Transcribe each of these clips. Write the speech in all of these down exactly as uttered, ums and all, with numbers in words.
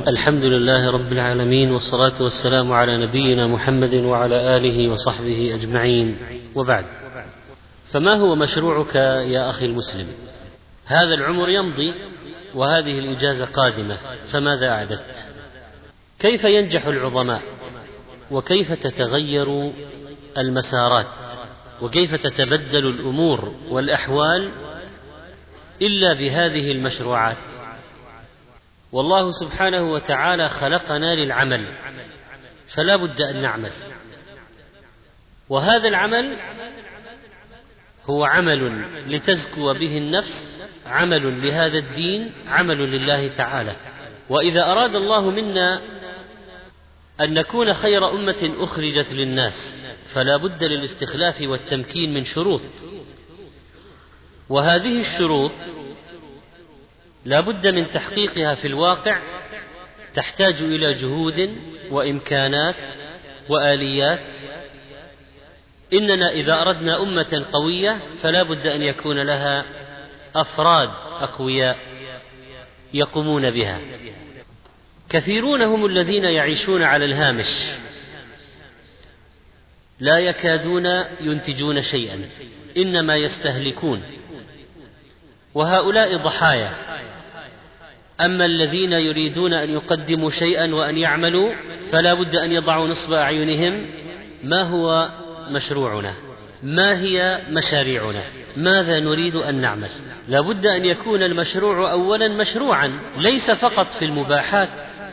الحمد لله رب العالمين، والصلاة والسلام على نبينا محمد وعلى آله وصحبه أجمعين، وبعد. فما هو مشروعك يا أخي المسلم؟ هذا العمر يمضي وهذه الإجازة قادمة، فماذا أعددت؟ كيف ينجح العظماء؟ وكيف تتغير المسارات؟ وكيف تتبدل الأمور والأحوال إلا بهذه المشروعات؟ والله سبحانه وتعالى خلقنا للعمل، فلا بد أن نعمل، وهذا العمل هو عمل لتزكو به النفس، عمل لهذا الدين، عمل لله تعالى. وإذا أراد الله منا أن نكون خير أمة أخرجت للناس فلا بد للاستخلاف والتمكين من شروط، وهذه الشروط لا بد من تحقيقها في الواقع، تحتاج إلى جهود وإمكانات وآليات. إننا إذا أردنا أمة قوية فلا بد أن يكون لها أفراد أقوياء يقومون بها. كثيرون هم الذين يعيشون على الهامش، لا يكادون ينتجون شيئا، إنما يستهلكون، وهؤلاء ضحايا. أما الذين يريدون أن يقدموا شيئا وأن يعملوا فلا بد أن يضعوا نصب أعينهم ما هو مشروعنا، ما هي مشاريعنا، ماذا نريد أن نعمل. لا بد أن يكون المشروع أولا مشروعا، ليس فقط في المباحات،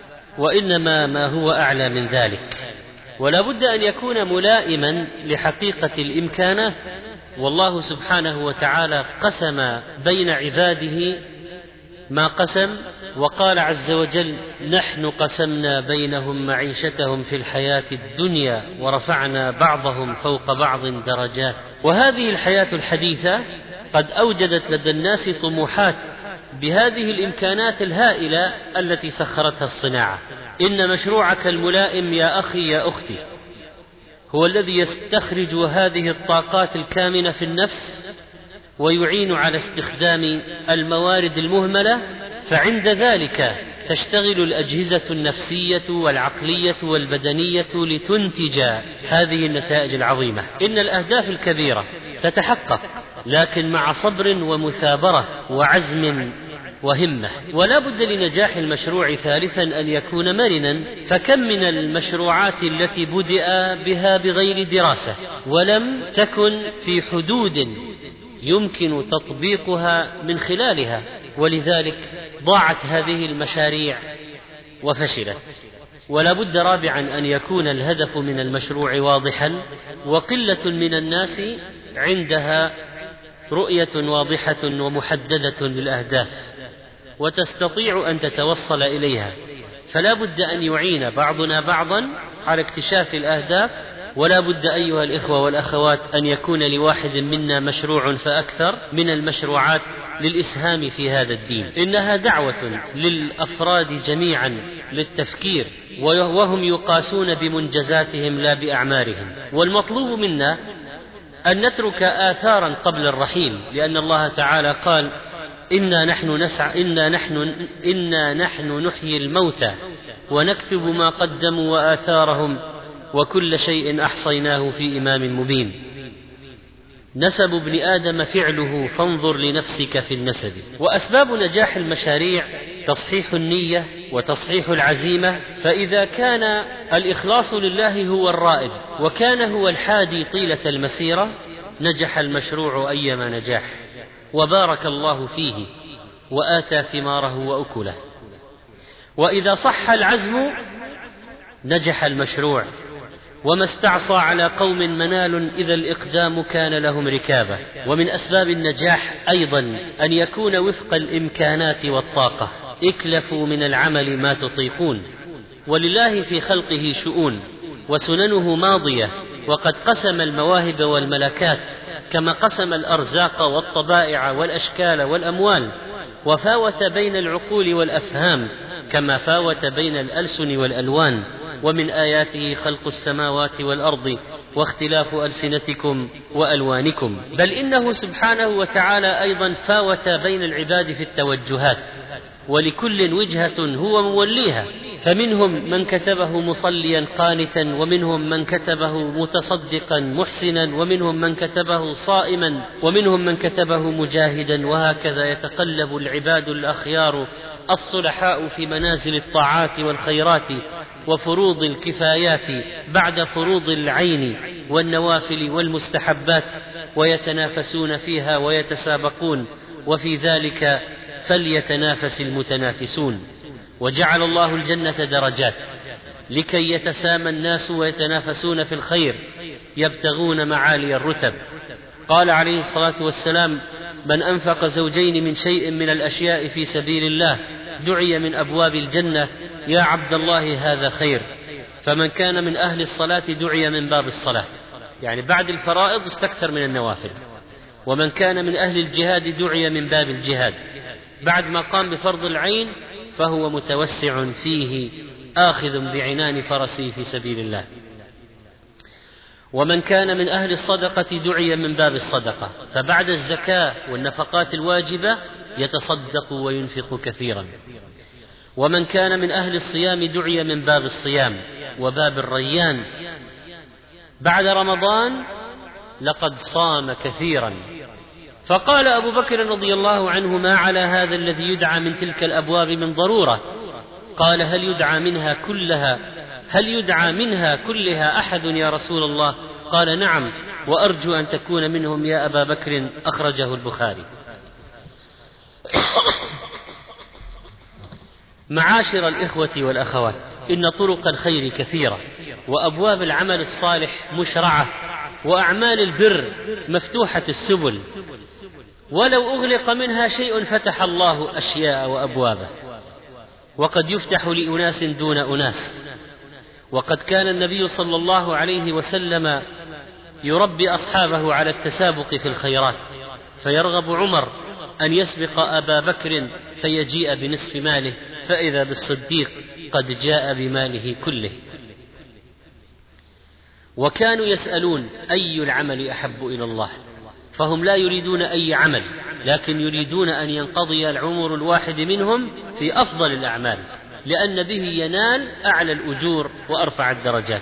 وإنما ما هو أعلى من ذلك. ولا بد أن يكون ملائما لحقيقة الإمكانات. والله سبحانه وتعالى قسم بين عباده ما قسم، وقال عز وجل: نحن قسمنا بينهم معيشتهم في الحياة الدنيا ورفعنا بعضهم فوق بعض درجات. وهذه الحياة الحديثة قد أوجدت لدى الناس طموحات بهذه الإمكانات الهائلة التي سخرتها الصناعة. إن مشروعك الملائم يا أخي يا أختي هو الذي يستخرج هذه الطاقات الكامنة في النفس ويعين على استخدام الموارد المهملة، فعند ذلك تشتغل الأجهزة النفسية والعقلية والبدنية لتنتج هذه النتائج العظيمة. إن الأهداف الكبيرة تتحقق لكن مع صبر ومثابرة وعزم وهمة. ولا بد لنجاح المشروع ثالثا أن يكون مرنا، فكم من المشروعات التي بدأ بها بغير دراسة ولم تكن في حدود يمكن تطبيقها من خلالها، ولذلك ضاعت هذه المشاريع وفشلت. ولا بد رابعا أن يكون الهدف من المشروع واضحا، وقلة من الناس عندها رؤية واضحة ومحددة للأهداف وتستطيع أن تتوصل إليها. فلا بد أن يعين بعضنا بعضا على اكتشاف الأهداف. ولا بد أيها الإخوة والأخوات أن يكون لواحد منا مشروع فأكثر من المشروعات للإسهام في هذا الدين. إنها دعوة للأفراد جميعا للتفكير، وهم يقاسون بمنجزاتهم لا بأعمارهم. والمطلوب منا أن نترك آثارا قبل الرحيل، لأن الله تعالى قال: إنا نحن نسعى إنا نحن إنا نحن نحيي الموتى ونكتب ما قدموا وآثارهم وكل شيء أحصيناه في إمام مبين. نسب ابن آدم فعله فانظر لنفسك في النسب. وأسباب نجاح المشاريع تصحيح النية وتصحيح العزيمة، فإذا كان الإخلاص لله هو الرائد وكان هو الحادي طيلة المسيرة نجح المشروع أيما نجاح، وبارك الله فيه وآتى ثماره وأكله. وإذا صح العزم نجح المشروع، وما استعصى على قوم منال إذا الإقدام كان لهم ركابة. ومن أسباب النجاح أيضا أن يكون وفق الإمكانات والطاقة. اكلفوا من العمل ما تطيقون، ولله في خلقه شؤون وسننه ماضية، وقد قسم المواهب والملكات كما قسم الأرزاق والطبائع والأشكال والأموال، وفاوت بين العقول والأفهام كما فاوت بين الألسن والألوان. ومن آياته خلق السماوات والأرض واختلاف ألسنتكم وألوانكم. بل إنه سبحانه وتعالى أيضا فاوت بين العباد في التوجهات، ولكل وجهة هو موليها، فمنهم من كتبه مصليا قانتا، ومنهم من كتبه متصدقا محسنا، ومنهم من كتبه صائما، ومنهم من كتبه مجاهدا، وهكذا يتقلب العباد الأخيار الصلحاء في منازل الطاعات والخيرات وفروض الكفايات بعد فروض العين والنوافل والمستحبات، ويتنافسون فيها ويتسابقون، وفي ذلك فليتنافس المتنافسون. وجعل الله الجنة درجات لكي يتسامى الناس ويتنافسون في الخير يبتغون معالي الرتب. قال عليه الصلاة والسلام: من أنفق زوجين من شيء من الأشياء في سبيل الله دعي من أبواب الجنة يا عبد الله هذا خير. فمن كان من أهل الصلاة دعي من باب الصلاة، يعني بعد الفرائض استكثر من النوافل. ومن كان من أهل الجهاد دعي من باب الجهاد، بعد ما قام بفرض العين فهو متوسع فيه آخذ بعنان فرسه في سبيل الله. ومن كان من أهل الصدقة دعي من باب الصدقة، فبعد الزكاة والنفقات الواجبة يتصدق وينفق كثيرا. ومن كان من أهل الصيام دعي من باب الصيام وباب الريان، بعد رمضان لقد صام كثيرا. فقال أبو بكر رضي الله عنه: ما على هذا الذي يدعى من تلك الأبواب من ضرورة؟ قال: هل يدعى منها كلها هل يدعى منها كلها أحد يا رسول الله؟ قال: نعم، وأرجو أن تكون منهم يا أبا بكر. أخرجه البخاري. معاشر الإخوة والأخوات، إن طرق الخير كثيرة، وأبواب العمل الصالح مشرعة، وأعمال البر مفتوحة السبل، ولو أغلق منها شيء فتح الله أشياء وأبوابه، وقد يفتح لأناس دون أناس. وقد كان النبي صلى الله عليه وسلم يربي أصحابه على التسابق في الخيرات، فيرغب عمر أن يسبق أبا بكر فيجيء بنصف ماله، فإذا بالصديق قد جاء بماله كله. وكانوا يسألون أي العمل أحب إلى الله، فهم لا يريدون أي عمل، لكن يريدون أن ينقضي العمر الواحد منهم في أفضل الأعمال، لأن به ينال أعلى الأجور وأرفع الدرجات.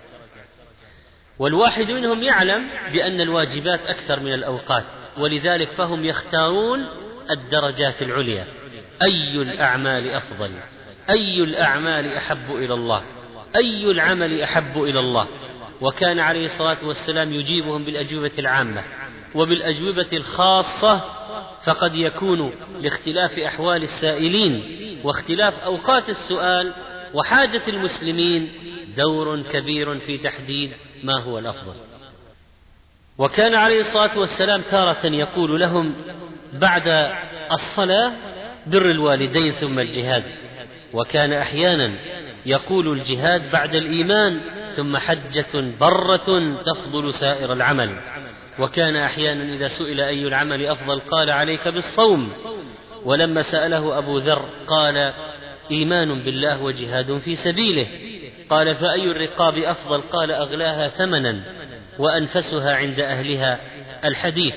والواحد منهم يعلم بأن الواجبات أكثر من الأوقات، ولذلك فهم يختارون الدرجات العليا. أي الأعمال أفضل؟ أي الأعمال أحب إلى الله؟ أي العمل أحب إلى الله؟ وكان عليه الصلاة والسلام يجيبهم بالأجوبة العامة وبالأجوبة الخاصة، فقد يكون لاختلاف أحوال السائلين واختلاف أوقات السؤال وحاجة المسلمين دور كبير في تحديد ما هو الأفضل. وكان عليه الصلاة والسلام تارة يقول لهم بعد الصلاة: بر الوالدين ثم الجهاد. وكان أحيانا يقول: الجهاد بعد الإيمان ثم حجة برة تفضل سائر العمل. وكان أحيانا إذا سئل أي العمل أفضل قال: عليك بالصوم. ولما سأله أبو ذر قال: إيمان بالله وجهاد في سبيله. قال: فأي الرقاب أفضل؟ قال: أغلاها ثمنا وأنفسها عند أهلها الحديث.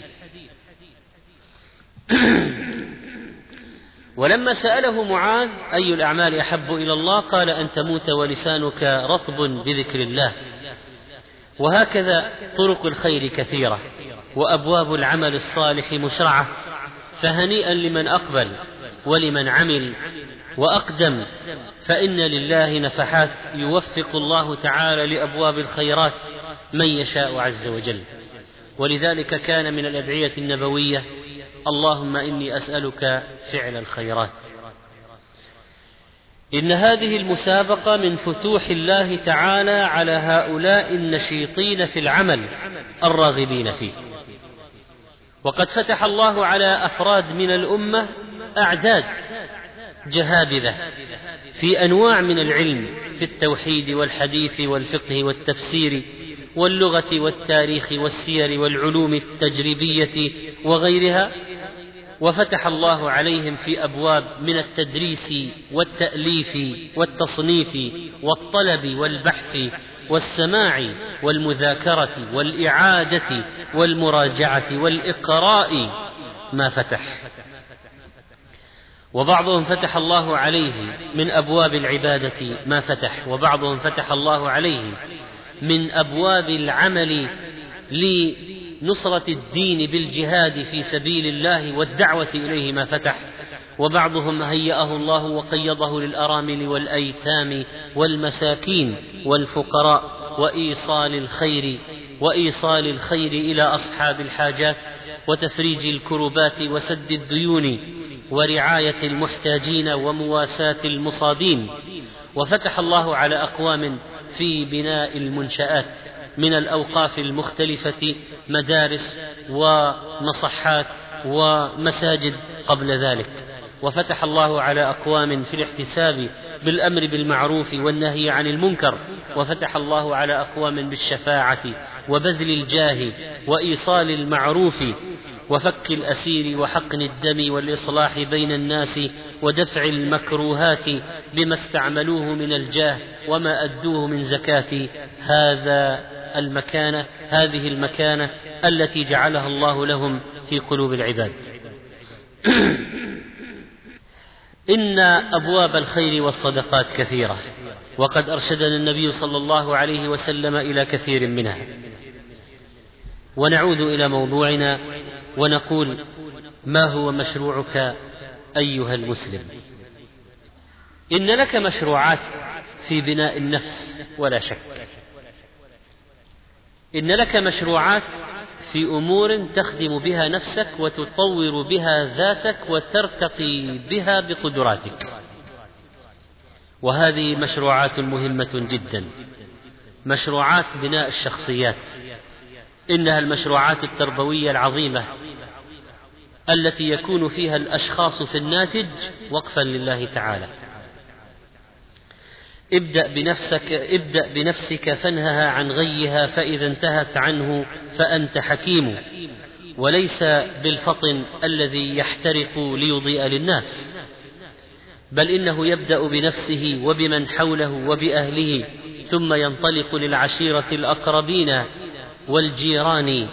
ولما سأله معاذ أي الأعمال أحب إلى الله قال: أن تموت ولسانك رطب بذكر الله. وهكذا طرق الخير كثيرة، وأبواب العمل الصالح مشرعة، فهنيئا لمن أقبل ولمن عمل وأقدم، فإن لله نفحات يوفق الله تعالى لأبواب الخيرات من يشاء عز وجل. ولذلك كان من الأدعية النبوية: اللهم إني أسألك فعل الخيرات. إن هذه المسابقة من فتوح الله تعالى على هؤلاء النشيطين في العمل الراغبين فيه. وقد فتح الله على أفراد من الأمة أعداد جهابذة في أنواع من العلم، في التوحيد والحديث والفقه والتفسير واللغة والتاريخ والسير والعلوم التجريبية وغيرها. وفتح الله عليهم في أبواب من التدريس والتأليف والتصنيف والطلب والبحث والسماع والمذاكرة والإعادة والمراجعة والإقراء ما فتح. وبعضهم فتح الله عليه من أبواب العبادة ما فتح، وبعضهم فتح الله عليه من أبواب العمل لنصرة الدين بالجهاد في سبيل الله والدعوة إليه ما فتح، وبعضهم هيأه الله وقيضه للأرامل والأيتام والمساكين والفقراء وإيصال الخير وإيصال الخير إلى أصحاب الحاجات وتفريج الكربات وسد الديون ورعاية المحتاجين ومواساة المصابين. وفتح الله على أقوام في بناء المنشآت من الأوقاف المختلفة مدارس ومصحات ومساجد قبل ذلك، وفتح الله على أقوام في الاحتساب بالأمر بالمعروف والنهي عن المنكر، وفتح الله على أقوام بالشفاعة وبذل الجاه وإيصال المعروف وفك الأسير وحقن الدم والإصلاح بين الناس ودفع المكروهات بما استعملوه من الجاه وما أدوه من زكاة هذا المكانة هذه المكانة التي جعلها الله لهم في قلوب العباد. إن أبواب الخير والصدقات كثيرة، وقد أرشدنا النبي صلى الله عليه وسلم إلى كثير منها. ونعود إلى موضوعنا ونقول: ما هو مشروعك أيها المسلم؟ إن لك مشروعات في بناء النفس ولا شك، إن لك مشروعات في أمور تخدم بها نفسك وتطور بها ذاتك وترتقي بها بقدراتك، وهذه مشروعات مهمة جدا. مشروعات بناء الشخصيات، إنها المشروعات التربوية العظيمة التي يكون فيها الأشخاص في الناتج وقفا لله تعالى. ابدأ بنفسك ابدأ بنفسك فانهها عن غيها، فإذا انتهت عنه فأنت حكيم، وليس بالفطن الذي يحترق ليضيء للناس، بل إنه يبدأ بنفسه وبمن حوله وبأهله، ثم ينطلق للعشيرة الأقربين والجيران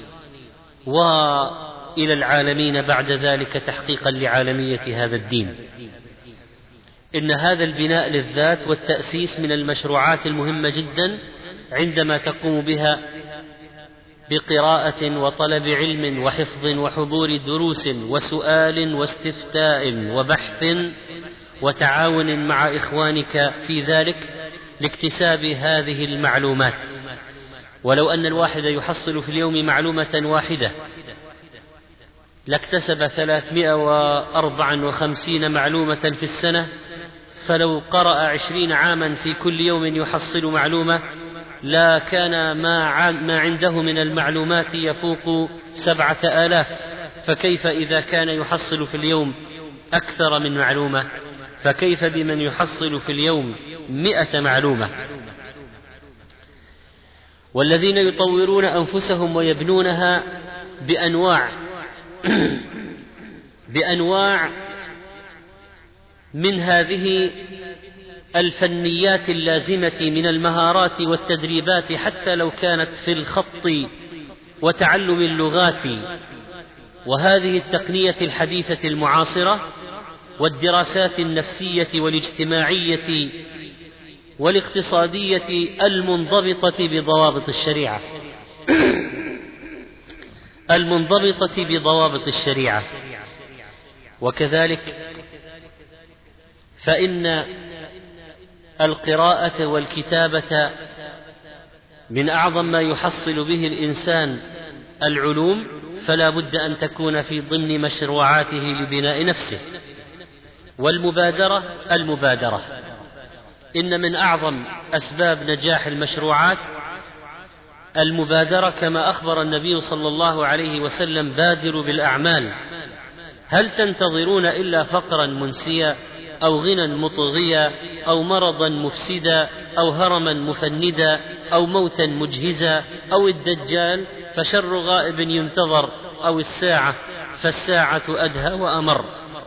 وإلى العالمين بعد ذلك تحقيقا لعالمية هذا الدين. إن هذا البناء للذات والتأسيس من المشروعات المهمة جدا عندما تقوم بها بقراءة وطلب علم وحفظ وحضور دروس وسؤال واستفتاء وبحث وتعاون مع إخوانك في ذلك لاكتساب هذه المعلومات. ولو أن الواحد يحصل في اليوم معلومة واحدة لاكتسب ثلاثمائة وأربعة وخمسين معلومة في السنة، فلو قرأ عشرين عاما في كل يوم يحصل معلومة لا كان ما عنده من المعلومات يفوق سبعة آلاف، فكيف إذا كان يحصل في اليوم أكثر من معلومة؟ فكيف بمن يحصل في اليوم مئة معلومة؟ والذين يطورون أنفسهم ويبنونها بأنواع بأنواع من هذه الفنيات اللازمة من المهارات والتدريبات، حتى لو كانت في الخط وتعلم اللغات وهذه التقنية الحديثة المعاصرة والدراسات النفسية والاجتماعية والاقتصادية المنضبطة بضوابط الشريعة المنضبطة بضوابط الشريعة. وكذلك فإن القراءة والكتابة من أعظم ما يحصل به الإنسان العلوم، فلا بد أن تكون في ضمن مشروعاته لبناء نفسه. والمبادرة المبادرة إن من أعظم أسباب نجاح المشروعات المبادرة، كما أخبر النبي صلى الله عليه وسلم: بادروا بالأعمال، هل تنتظرون إلا فقرا منسيا أو غنى مطغيا أو مرضا مفسدا أو هرما مفندا أو موتا مجهزا أو الدجال فشر غائب ينتظر أو الساعة فالساعة أدهى وأمر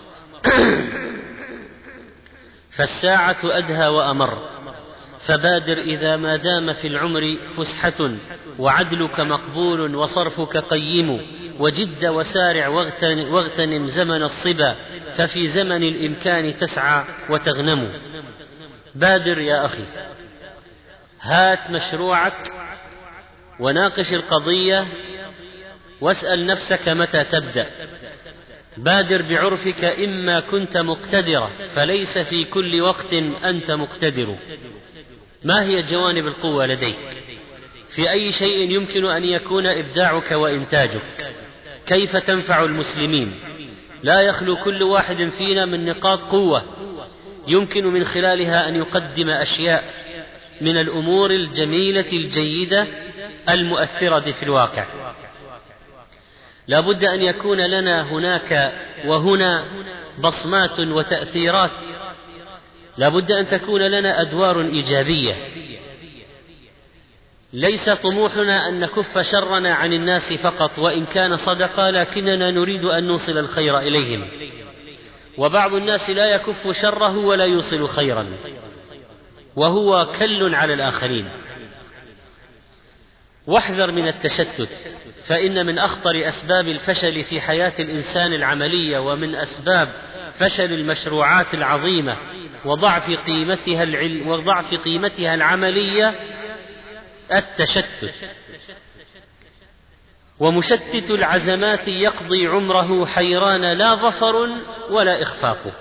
فالساعة أدهى وأمر فبادر إذا ما دام في العمر فسحة، وعدلك مقبول وصرفك قيم، وجد وسارع واغتنم زمن الصبا، ففي زمن الإمكان تسعى وتغنم. بادر يا أخي، هات مشروعك وناقش القضية واسأل نفسك متى تبدأ. بادر بعرفك إما كنت مقتدرا، فليس في كل وقت أنت مقتدر. ما هي جوانب القوة لديك؟ في أي شيء يمكن أن يكون إبداعك وإنتاجك؟ كيف تنفع المسلمين؟ لا يخلو كل واحد فينا من نقاط قوة يمكن من خلالها أن يقدم أشياء من الأمور الجميلة الجيدة المؤثرة في الواقع. لا بد أن يكون لنا هناك وهنا بصمات وتأثيرات، لا بد أن تكون لنا أدوار إيجابية. ليس طموحنا أن نكف شرنا عن الناس فقط، وإن كان صدقا، لكننا نريد أن نوصل الخير إليهم. وبعض الناس لا يكف شره ولا يوصل خيرا، وهو كل على الآخرين. واحذر من التشتت، فإن من أخطر أسباب الفشل في حياة الإنسان العملية، ومن أسباب فشل المشروعات العظيمة وضعف قيمتها العل... وضعف قيمتها العملية التشتت. ومشتت العزمات يقضي عمره حيران، لا ظفر ولا إخفاق.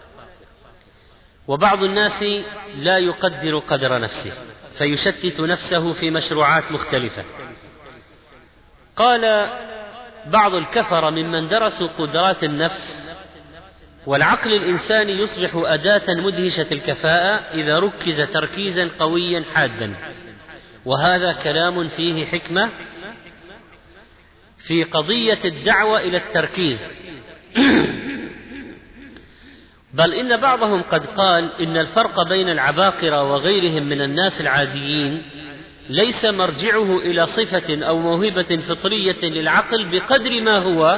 وبعض الناس لا يقدر قدر نفسه فيشتت نفسه في مشروعات مختلفة. قال بعض الكفرة ممن درسوا قدرات النفس: والعقل الإنساني يصبح أداة مدهشة الكفاءة إذا ركز تركيزا قويا حادا. وهذا كلام فيه حكمة في قضية الدعوة إلى التركيز. بل إن بعضهم قد قال إن الفرق بين العباقرة وغيرهم من الناس العاديين ليس مرجعه إلى صفة أو موهبة فطرية للعقل بقدر ما هو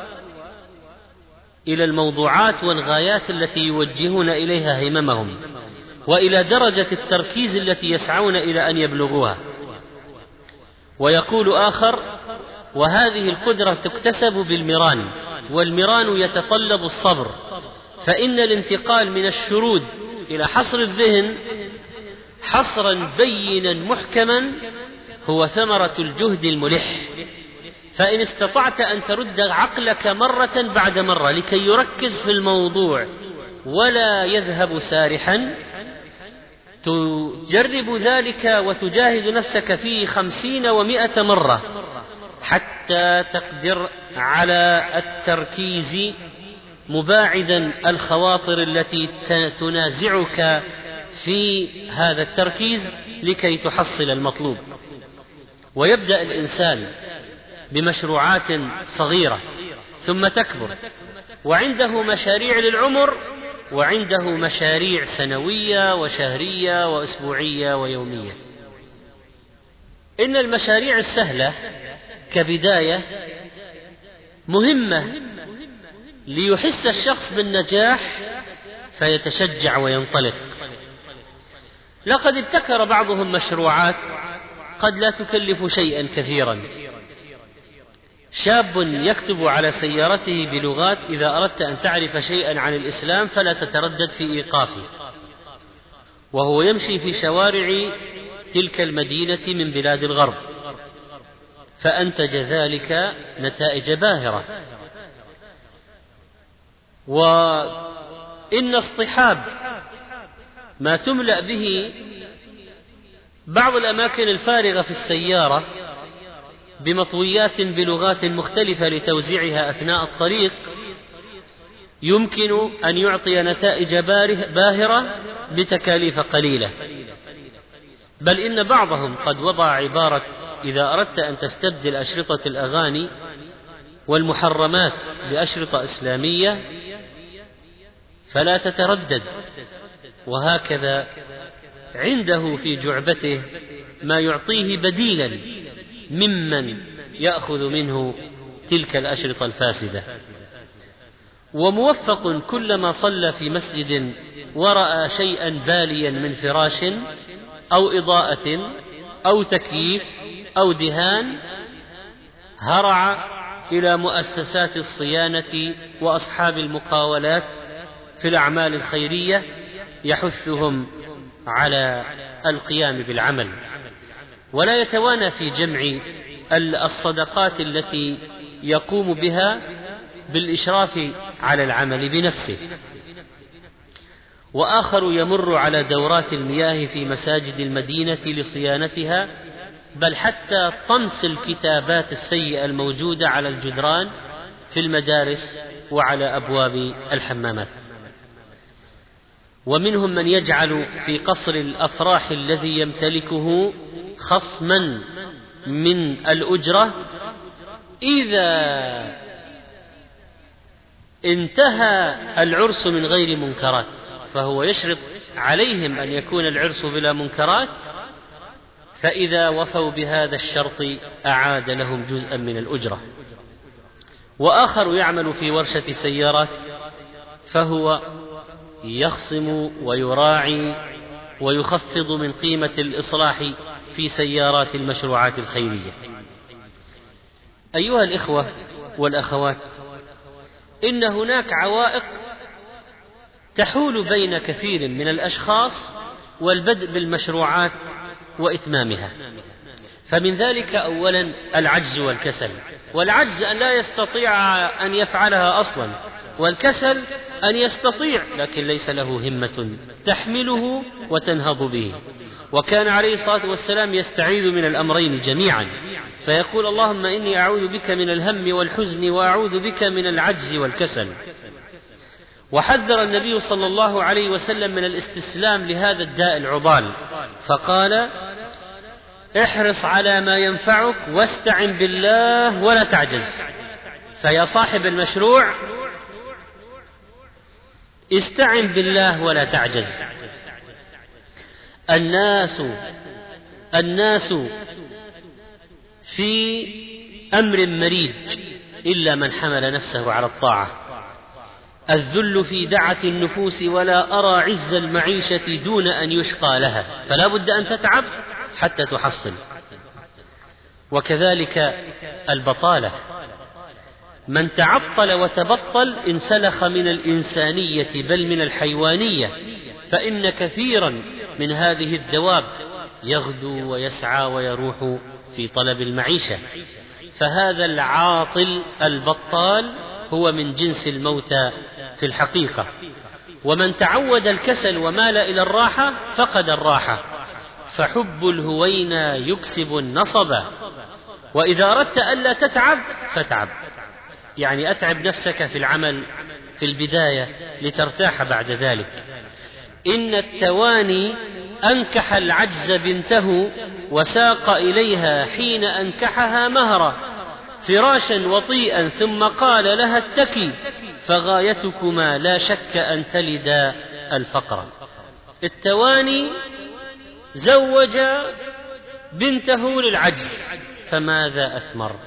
إلى الموضوعات والغايات التي يوجهون إليها هممهم، وإلى درجة التركيز التي يسعون إلى أن يبلغوها. ويقول آخر: وهذه القدرة تكتسب بالمران، والمران يتطلب الصبر، فإن الانتقال من الشرود إلى حصر الذهن حصرا بينا محكما هو ثمرة الجهد الملح. فإن استطعت أن ترد عقلك مرة بعد مرة لكي يركز في الموضوع ولا يذهب سارحا، تجرب ذلك وتجاهد نفسك فيه خمسين ومائة مرة حتى تقدر على التركيز، مباعدا الخواطر التي تنازعك في هذا التركيز لكي تحصل المطلوب. ويبدأ الإنسان بمشروعات صغيرة ثم تكبر، وعنده مشاريع للعمر، وعنده مشاريع سنوية وشهرية وأسبوعية ويومية. إن المشاريع السهلة كبداية مهمة ليحس الشخص بالنجاح فيتشجع وينطلق. لقد ابتكر بعضهم مشروعات قد لا تكلف شيئا كثيرا. شاب يكتب على سيارته بلغات: إذا أردت أن تعرف شيئا عن الإسلام فلا تتردد في إيقافه، وهو يمشي في شوارع تلك المدينة من بلاد الغرب، فأنتج ذلك نتائج باهرة. وإن اصطحاب ما تملأ به بعض الأماكن الفارغة في السيارة بمطويات بلغات مختلفة لتوزيعها أثناء الطريق يمكن أن يعطي نتائج باهرة بتكاليف قليلة. بل إن بعضهم قد وضع عبارة: إذا أردت أن تستبدل أشرطة الأغاني والمحرمات بأشرطة إسلامية فلا تتردد. وهكذا عنده في جعبته ما يعطيه بديلا ممن يأخذ منه تلك الأشرطة الفاسدة. وموفق كلما صلى في مسجد ورأى شيئا باليا من فراش أو إضاءة أو تكييف أو دهان هرع إلى مؤسسات الصيانة وأصحاب المقاولات في الأعمال الخيرية يحثهم على القيام بالعمل، ولا يتوانى في جمع الصدقات التي يقوم بها بالإشراف على العمل بنفسه. وآخر يمر على دورات المياه في مساجد المدينة لصيانتها، بل حتى طمس الكتابات السيئة الموجودة على الجدران في المدارس وعلى أبواب الحمامات. ومنهم من يجعل في قصر الأفراح الذي يمتلكه خصما من الأجرة إذا انتهى العرس من غير منكرات، فهو يشرط عليهم أن يكون العرس بلا منكرات، فإذا وفوا بهذا الشرط أعاد لهم جزءا من الأجرة. وآخر يعمل في ورشة سيارات، فهو يخصم ويراعي ويخفض من قيمة الإصلاح في سيارات المشروعات الخيرية. أيها الإخوة والأخوات، إن هناك عوائق تحول بين كثير من الأشخاص والبدء بالمشروعات وإتمامها. فمن ذلك أولا العجز والكسل، والعجز أن لا يستطيع أن يفعلها أصلا، والكسل أن يستطيع لكن ليس له همة تحمله وتنهض به. وكان عليه الصلاة والسلام يستعيذ من الأمرين جميعا، فيقول اللهم إني أعوذ بك من الهم والحزن وأعوذ بك من العجز والكسل. وحذر النبي صلى الله عليه وسلم من الاستسلام لهذا الداء العضال، فقال احرص على ما ينفعك واستعن بالله ولا تعجز. فيا صاحب المشروع استعن بالله ولا تعجز. الناس الناس في أمر مريج إلا من حمل نفسه على الطاعة. الذل في دعة النفوس ولا أرى عز المعيشة دون أن يشقى لها، فلا بد أن تتعب حتى تحصل. وكذلك البطالة، من تعطل وتبطل انسلخ من الإنسانية بل من الحيوانية، فإن كثيرا من هذه الدواب يغدو ويسعى ويروح في طلب المعيشة. فهذا العاطل البطال هو من جنس الموتى في الحقيقة. ومن تعود الكسل ومال إلى الراحة فقد الراحة، فحب الهوينا يكسب النصب. وإذا أردت ألا تتعب فتعب، يعني أتعب نفسك في العمل في البداية لترتاح بعد ذلك. إن التواني أنكح العجز بنته وساق إليها حين أنكحها مهرا فراشا وطيئا ثم قال لها اتكي فغايتكما لا شك أن تلدا الفقر. التواني زوج بنته للعجز فماذا أثمر؟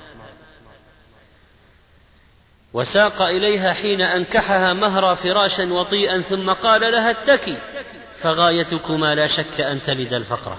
وساق إليها حين أنكحها مهرا فراشا وطيئا ثم قال لها اتكي فغايتكما لا شك أن تلد الفقر.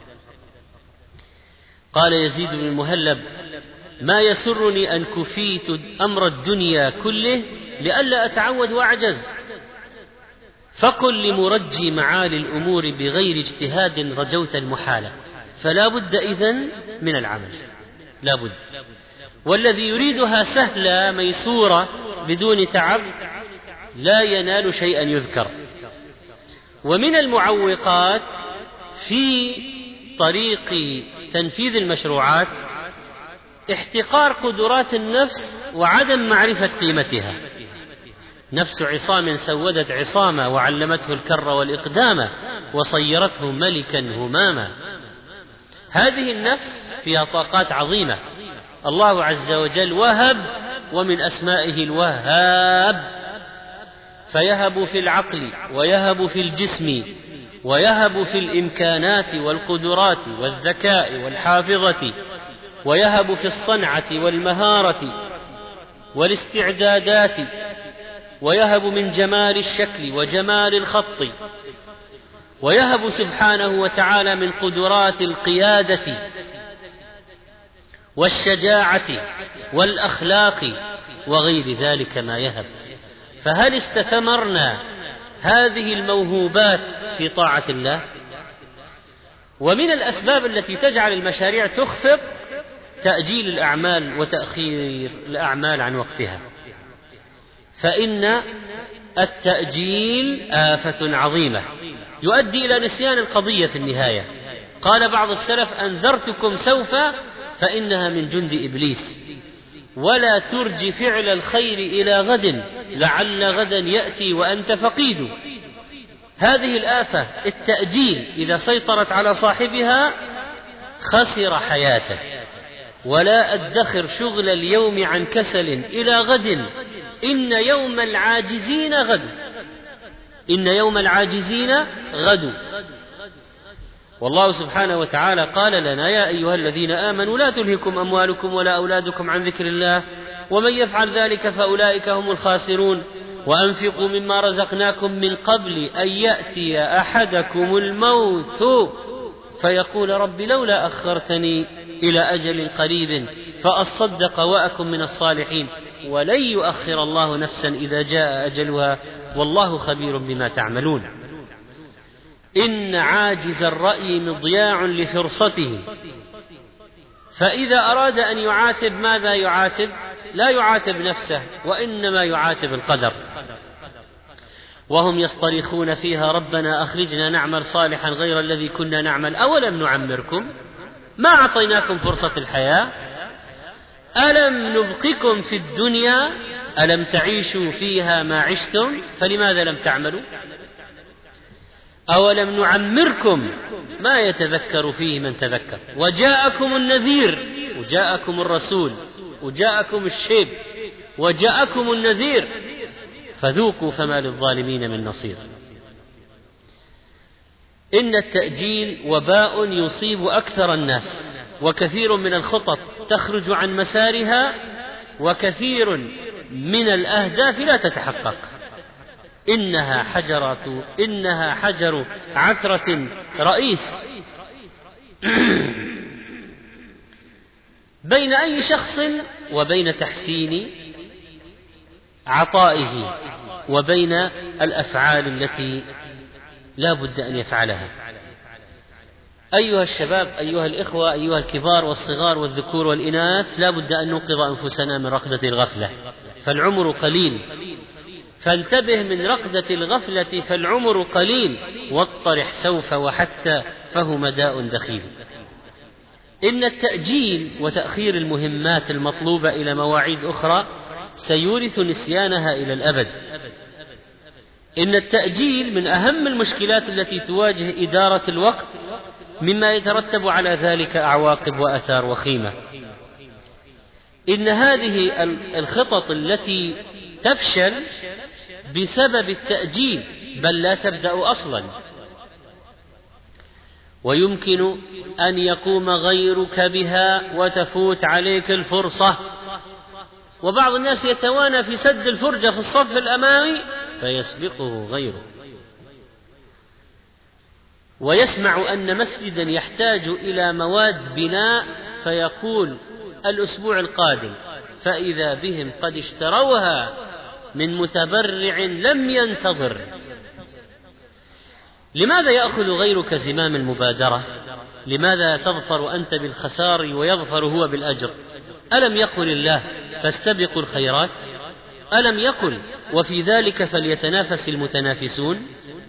قال يزيد بن المهلب ما يسرني أن كفيت أمر الدنيا كله لئلا أتعود وأعجز. فقل لمرجي معالي الأمور بغير اجتهاد رجوت المحالة. فلا بد إذن من العمل، لا بد. والذي يريدها سهلة ميسورة بدون تعب لا ينال شيئا يذكر. ومن المعوقات في طريق تنفيذ المشروعات احتقار قدرات النفس وعدم معرفة قيمتها. نفس عصام سودت عصاما وعلمته الكر والإقدام وصيرته ملكا هماما. هذه النفس فيها طاقات عظيمة. الله عز وجل وهب، ومن أسمائه الوهاب، فيهب في العقل ويهب في الجسم ويهب في الإمكانات والقدرات والذكاء والحافظة، ويهب في الصنعة والمهارة والاستعدادات، ويهب من جمال الشكل وجمال الخط، ويهب سبحانه وتعالى من قدرات القيادة والشجاعة والأخلاق وغير ذلك ما يهب. فهل استثمرنا هذه الموهوبات في طاعة الله. ومن الأسباب التي تجعل المشاريع تخفق تأجيل الأعمال وتأخير الأعمال عن وقتها، فإن التأجيل آفة عظيمة يؤدي إلى نسيان القضية في النهاية. قال بعض السلف: أنذرتكم سوف فإنها من جند إبليس، ولا ترج فعل الخير إلى غد لعل غدا يأتي وأنت فقيد. هذه الآفة التأجيل إذا سيطرت على صاحبها خسر حياته. ولا أدخر شغل اليوم عن كسل إلى غد إن يوم العاجزين غد، إن يوم العاجزين غد. والله سبحانه وتعالى قال لنا: يا أيها الذين آمنوا لا تلهكم أموالكم ولا أولادكم عن ذكر الله ومن يفعل ذلك فأولئك هم الخاسرون، وأنفقوا مما رزقناكم من قبل أن يأتي أحدكم الموت فيقول رب لولا أخرتني إلى أجل قريب فأصدق وأكن من الصالحين ولن يؤخر الله نفسا إذا جاء أجلها والله خبير بما تعملون. إن عاجز الرأي مضياع لفرصته، فإذا أراد أن يعاتب ماذا يعاتب؟ لا يعاتب نفسه وإنما يعاتب القدر. وهم يصطرخون فيها ربنا أخرجنا نعمل صالحا غير الذي كنا نعمل أولم نعمركم ما أعطيناكم فرصة الحياة ألم نبقكم في الدنيا ألم تعيشوا فيها ما عشتم فلماذا لم تعملوا أولم نعمركم ما يتذكر فيه من تذكر وجاءكم النذير وجاءكم الرسول وجاءكم الشيب وجاءكم النذير فذوقوا فما للظالمين من نصير. إن التأجيل وباء يصيب أكثر الناس، وكثير من الخطط تخرج عن مسارها، وكثير من الأهداف لا تتحقق. إنها حجرة إنها حجر عثرة رئيس بين أي شخص وبين تحسين عطائه وبين الأفعال التي لا بد أن يفعلها. أيها الشباب، أيها الإخوة، أيها الكبار والصغار والذكور والإناث، لا بد أن ننقذ أنفسنا من رقدة الغفلة، فالعمر قليل، فانتبه من رقدة الغفلة فالعمر قليل، واطرح سوف وحتى فهو داء دخيل. إن التأجيل وتأخير المهمات المطلوبة إلى مواعيد أخرى سيورث نسيانها إلى الأبد. إن التأجيل من أهم المشكلات التي تواجه إدارة الوقت، مما يترتب على ذلك أعواقب وآثار وخيمة. إن هذه الخطط التي تفشل بسبب التأجيل بل لا تبدأ أصلا، ويمكن أن يقوم غيرك بها وتفوت عليك الفرصة. وبعض الناس يتوانى في سد الفرجة في الصف الأمامي فيسبقه غيره، ويسمع أن مسجدا يحتاج إلى مواد بناء فيقول الأسبوع القادم، فإذا بهم قد اشتروها من متبرع لم ينتظر. لماذا يأخذ غيرك زمام المبادرة؟ لماذا تظفر أنت بالخسار ويظفر هو بالأجر؟ ألم يقل الله فاستبقوا الخيرات؟ ألم يقل وفي ذلك فليتنافس المتنافسون؟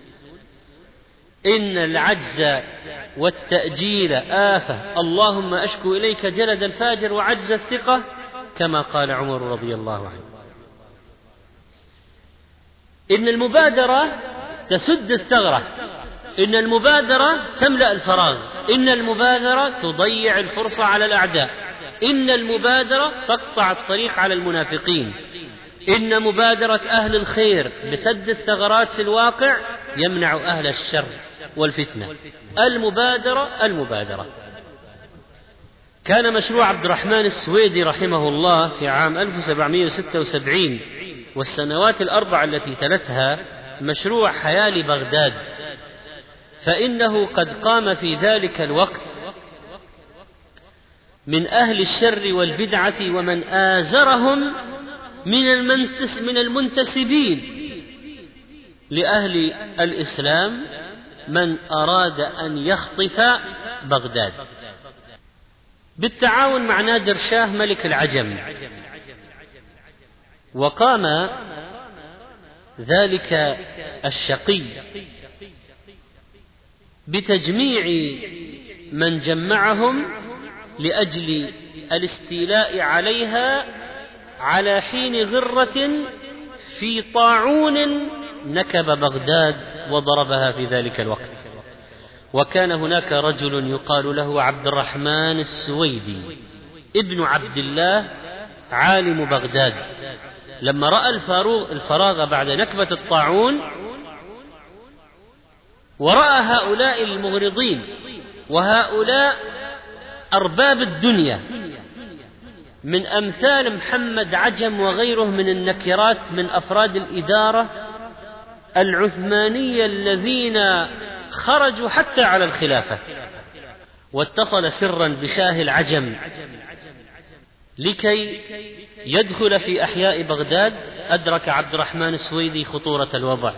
إن العجز والتأجيل آفة، اللهم أشكو إليك جلد الفاجر وعجز الثقة، كما قال عمر رضي الله عنه. إن المبادرة تسد الثغرة، إن المبادرة تملأ الفراغ، إن المبادرة تضيع الفرصة على الأعداء، إن المبادرة تقطع الطريق على المنافقين، إن مبادرة أهل الخير بسد الثغرات في الواقع يمنع أهل الشر والفتنة. المبادرة المبادرة كان مشروع عبد الرحمن السويدي رحمه الله في عام ألف وسبعمائة وستة وسبعين والسنوات الأربع التي تلتها مشروع حياة لبغداد، فإنه قد قام في ذلك الوقت من أهل الشر والبدعة ومن آزرهم من المنتسبين لأهل الإسلام من أراد أن يخطف بغداد بالتعاون مع نادر شاه ملك العجم. وقام ذلك الشقي بتجميع من جمعهم لأجل الاستيلاء عليها على حين غرة في طاعون نكب بغداد وضربها في ذلك الوقت. وكان هناك رجل يقال له عبد الرحمن السويدي ابن عبد الله عالم بغداد، لما رأى الفراغ بعد نكبة الطاعون ورأى هؤلاء المغرضين وهؤلاء أرباب الدنيا من أمثال محمد عجم وغيره من النكرات من أفراد الإدارة العثمانية الذين خرجوا حتى على الخلافة، واتصل سرا بشاه العجم لكي يدخل في أحياء بغداد. أدرك عبد الرحمن السويدي خطورة الوضع،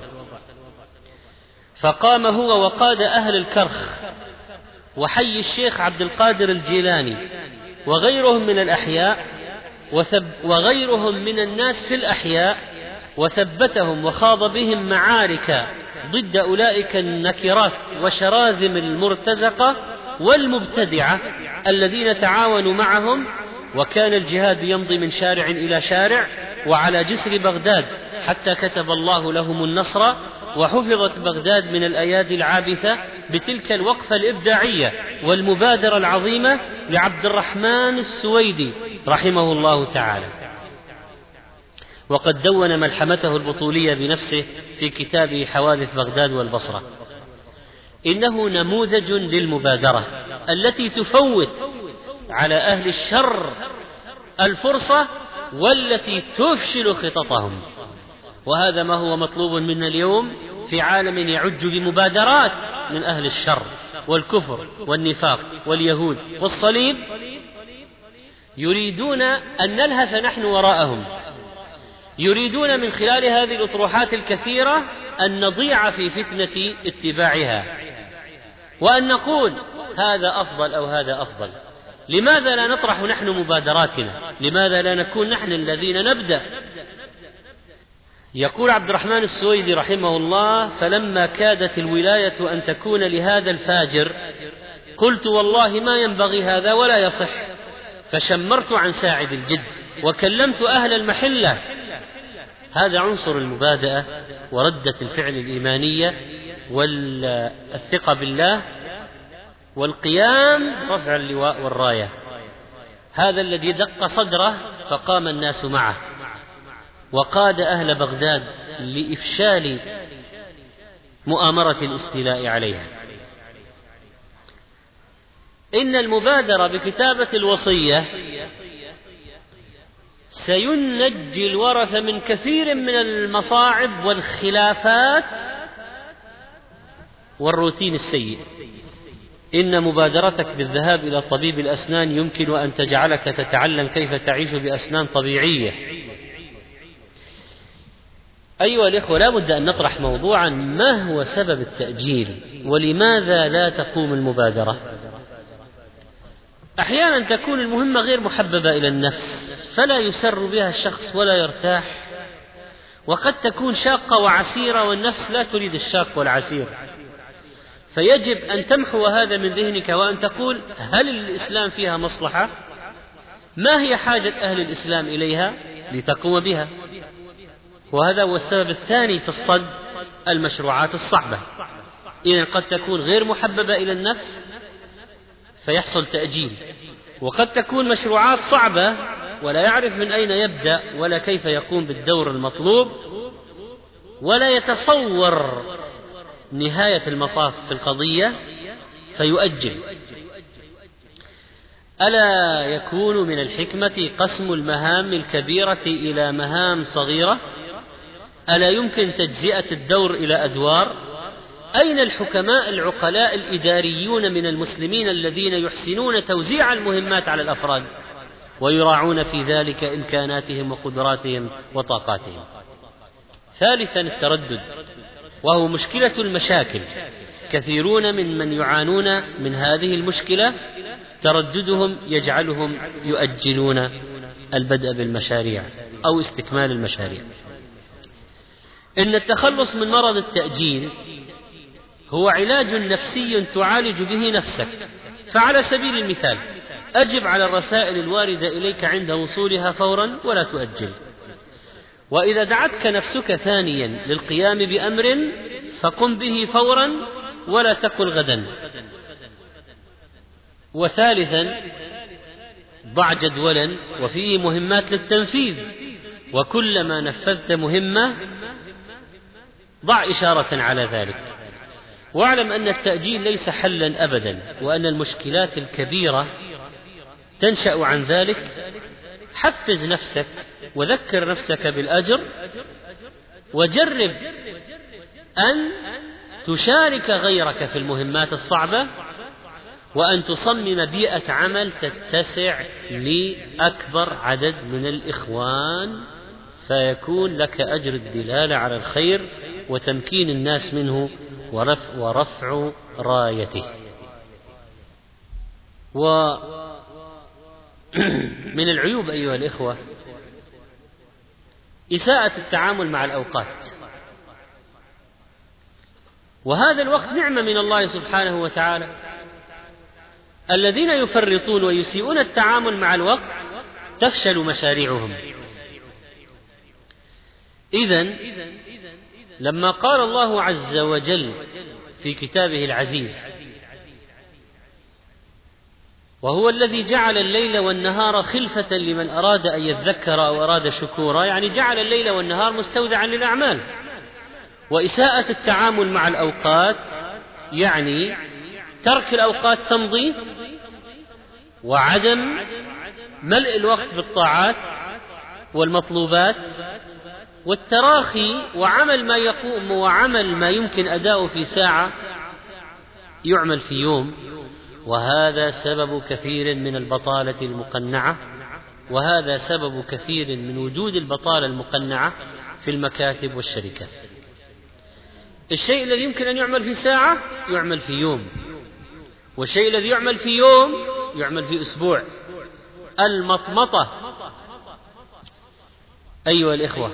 فقام هو وقاد أهل الكرخ وحي الشيخ عبد القادر الجيلاني وغيرهم من الأحياء وغيرهم من الناس في الأحياء، وثبتهم وخاض بهم معارك ضد أولئك النكرات وشراذم المرتزقة والمبتدعة الذين تعاونوا معهم. وكان الجهاد يمضي من شارع إلى شارع وعلى جسر بغداد حتى كتب الله لهم النصر، وحفظت بغداد من الأيادي العابثة بتلك الوقفة الإبداعية والمبادرة العظيمة لعبد الرحمن السويدي رحمه الله تعالى. وقد دون ملحمته البطولية بنفسه في كتابه حوادث بغداد والبصرة. إنه نموذج للمبادرة التي تفوت على أهل الشر الفرصة والتي تفشل خططهم، وهذا ما هو مطلوب منا اليوم في عالم يعج بمبادرات من أهل الشر والكفر والنفاق واليهود والصليب، يريدون أن نلهث نحن وراءهم، يريدون من خلال هذه الأطروحات الكثيرة أن نضيع في فتنة اتباعها وأن نقول هذا أفضل أو هذا أفضل. لماذا لا نطرح نحن مبادراتنا؟ لماذا لا نكون نحن الذين نبدأ؟ يقول عبد الرحمن السويدي رحمه الله: فلما كادت الولاية أن تكون لهذا الفاجر قلت والله ما ينبغي هذا ولا يصح، فشمرت عن ساعد الجد وكلمت أهل المحلة. هذا عنصر المبادئة وردة الفعل الإيمانية والثقة بالله والقيام رفع اللواء والراية. هذا الذي دق صدره فقام الناس معه وقاد أهل بغداد لإفشال مؤامرة الاستيلاء عليها. إن المبادرة بكتابة الوصية سينجي الورثة من كثير من المصاعب والخلافات والروتين السيء. إن مبادرتك بالذهاب إلى طبيب الأسنان يمكن أن تجعلك تتعلم كيف تعيش بأسنان طبيعية. أيها الإخوة، لا بد أن نطرح موضوعا: ما هو سبب التأجيل؟ ولماذا لا تقوم المبادرة؟ أحيانا تكون المهمة غير محببة إلى النفس فلا يسر بها الشخص ولا يرتاح، وقد تكون شاقة وعسيرة والنفس لا تريد الشاق والعسير، فيجب أن تمحو هذا من ذهنك وأن تقول: هل الإسلام فيها مصلحة؟ ما هي حاجة أهل الإسلام إليها لتقوم بها؟ وهذا هو السبب الثاني في الصد: المشروعات الصعبة. إذن قد تكون غير محببة إلى النفس فيحصل تأجيل، وقد تكون مشروعات صعبة ولا يعرف من أين يبدأ ولا كيف يقوم بالدور المطلوب ولا يتصور نهاية المطاف في القضية فيؤجل. ألا يكون من الحكمة قسم المهام الكبيرة إلى مهام صغيرة؟ ألا يمكن تجزئة الدور إلى أدوار؟ أين الحكماء العقلاء الإداريون من المسلمين الذين يحسنون توزيع المهمات على الأفراد ويراعون في ذلك إمكاناتهم وقدراتهم وطاقاتهم؟ ثالثا، التردد. وهو مشكلة المشاكل. كثيرون من من يعانون من هذه المشكلة ترددهم يجعلهم يؤجلون البدء بالمشاريع أو استكمال المشاريع. إن التخلص من مرض التأجيل هو علاج نفسي تعالج به نفسك. فعلى سبيل المثال أجب على الرسائل الواردة إليك عند وصولها فورا ولا تؤجل. وإذا دعتك نفسك ثانيا للقيام بأمر فقم به فورا ولا تقل غدا. وثالثا ضع جدولا وفيه مهمات للتنفيذ، وكلما نفذت مهمة ضع إشارة على ذلك. واعلم أن التأجيل ليس حلا أبدا، وأن المشكلات الكبيرة تنشأ عن ذلك. حفز نفسك وذكر نفسك بالأجر، وجرب أن تشارك غيرك في المهمات الصعبة، وأن تصمم بيئة عمل تتسع لأكبر عدد من الإخوان، فيكون لك أجر الدلالة على الخير وتمكين الناس منه ورفع, ورفع رايته. ومن العيوب أيها الإخوة إساءة التعامل مع الأوقات. وهذا الوقت نعمة من الله سبحانه وتعالى. الذين يفرطون ويسيئون التعامل مع الوقت تفشل مشاريعهم. إذن لما قال الله عز وجل في كتابه العزيز: وهو الذي جعل الليل والنهار خلفة لمن أراد أن يذكر أو أراد شكورا، يعني جعل الليل والنهار مستودعا للأعمال. وإساءة التعامل مع الأوقات يعني ترك الأوقات تمضي، وعدم ملء الوقت بالطاعات والمطلوبات، والتراخي وعمل ما يقوم وعمل ما يمكن أداؤه في ساعة يعمل في يوم. وهذا سبب كثير من البطالة المقنعة، وهذا سبب كثير من وجود البطالة المقنعة في المكاتب والشركات. الشيء الذي يمكن أن يعمل في ساعة يعمل في يوم، والشيء الذي يعمل في يوم يعمل في أسبوع. المطمطة أيها الإخوة،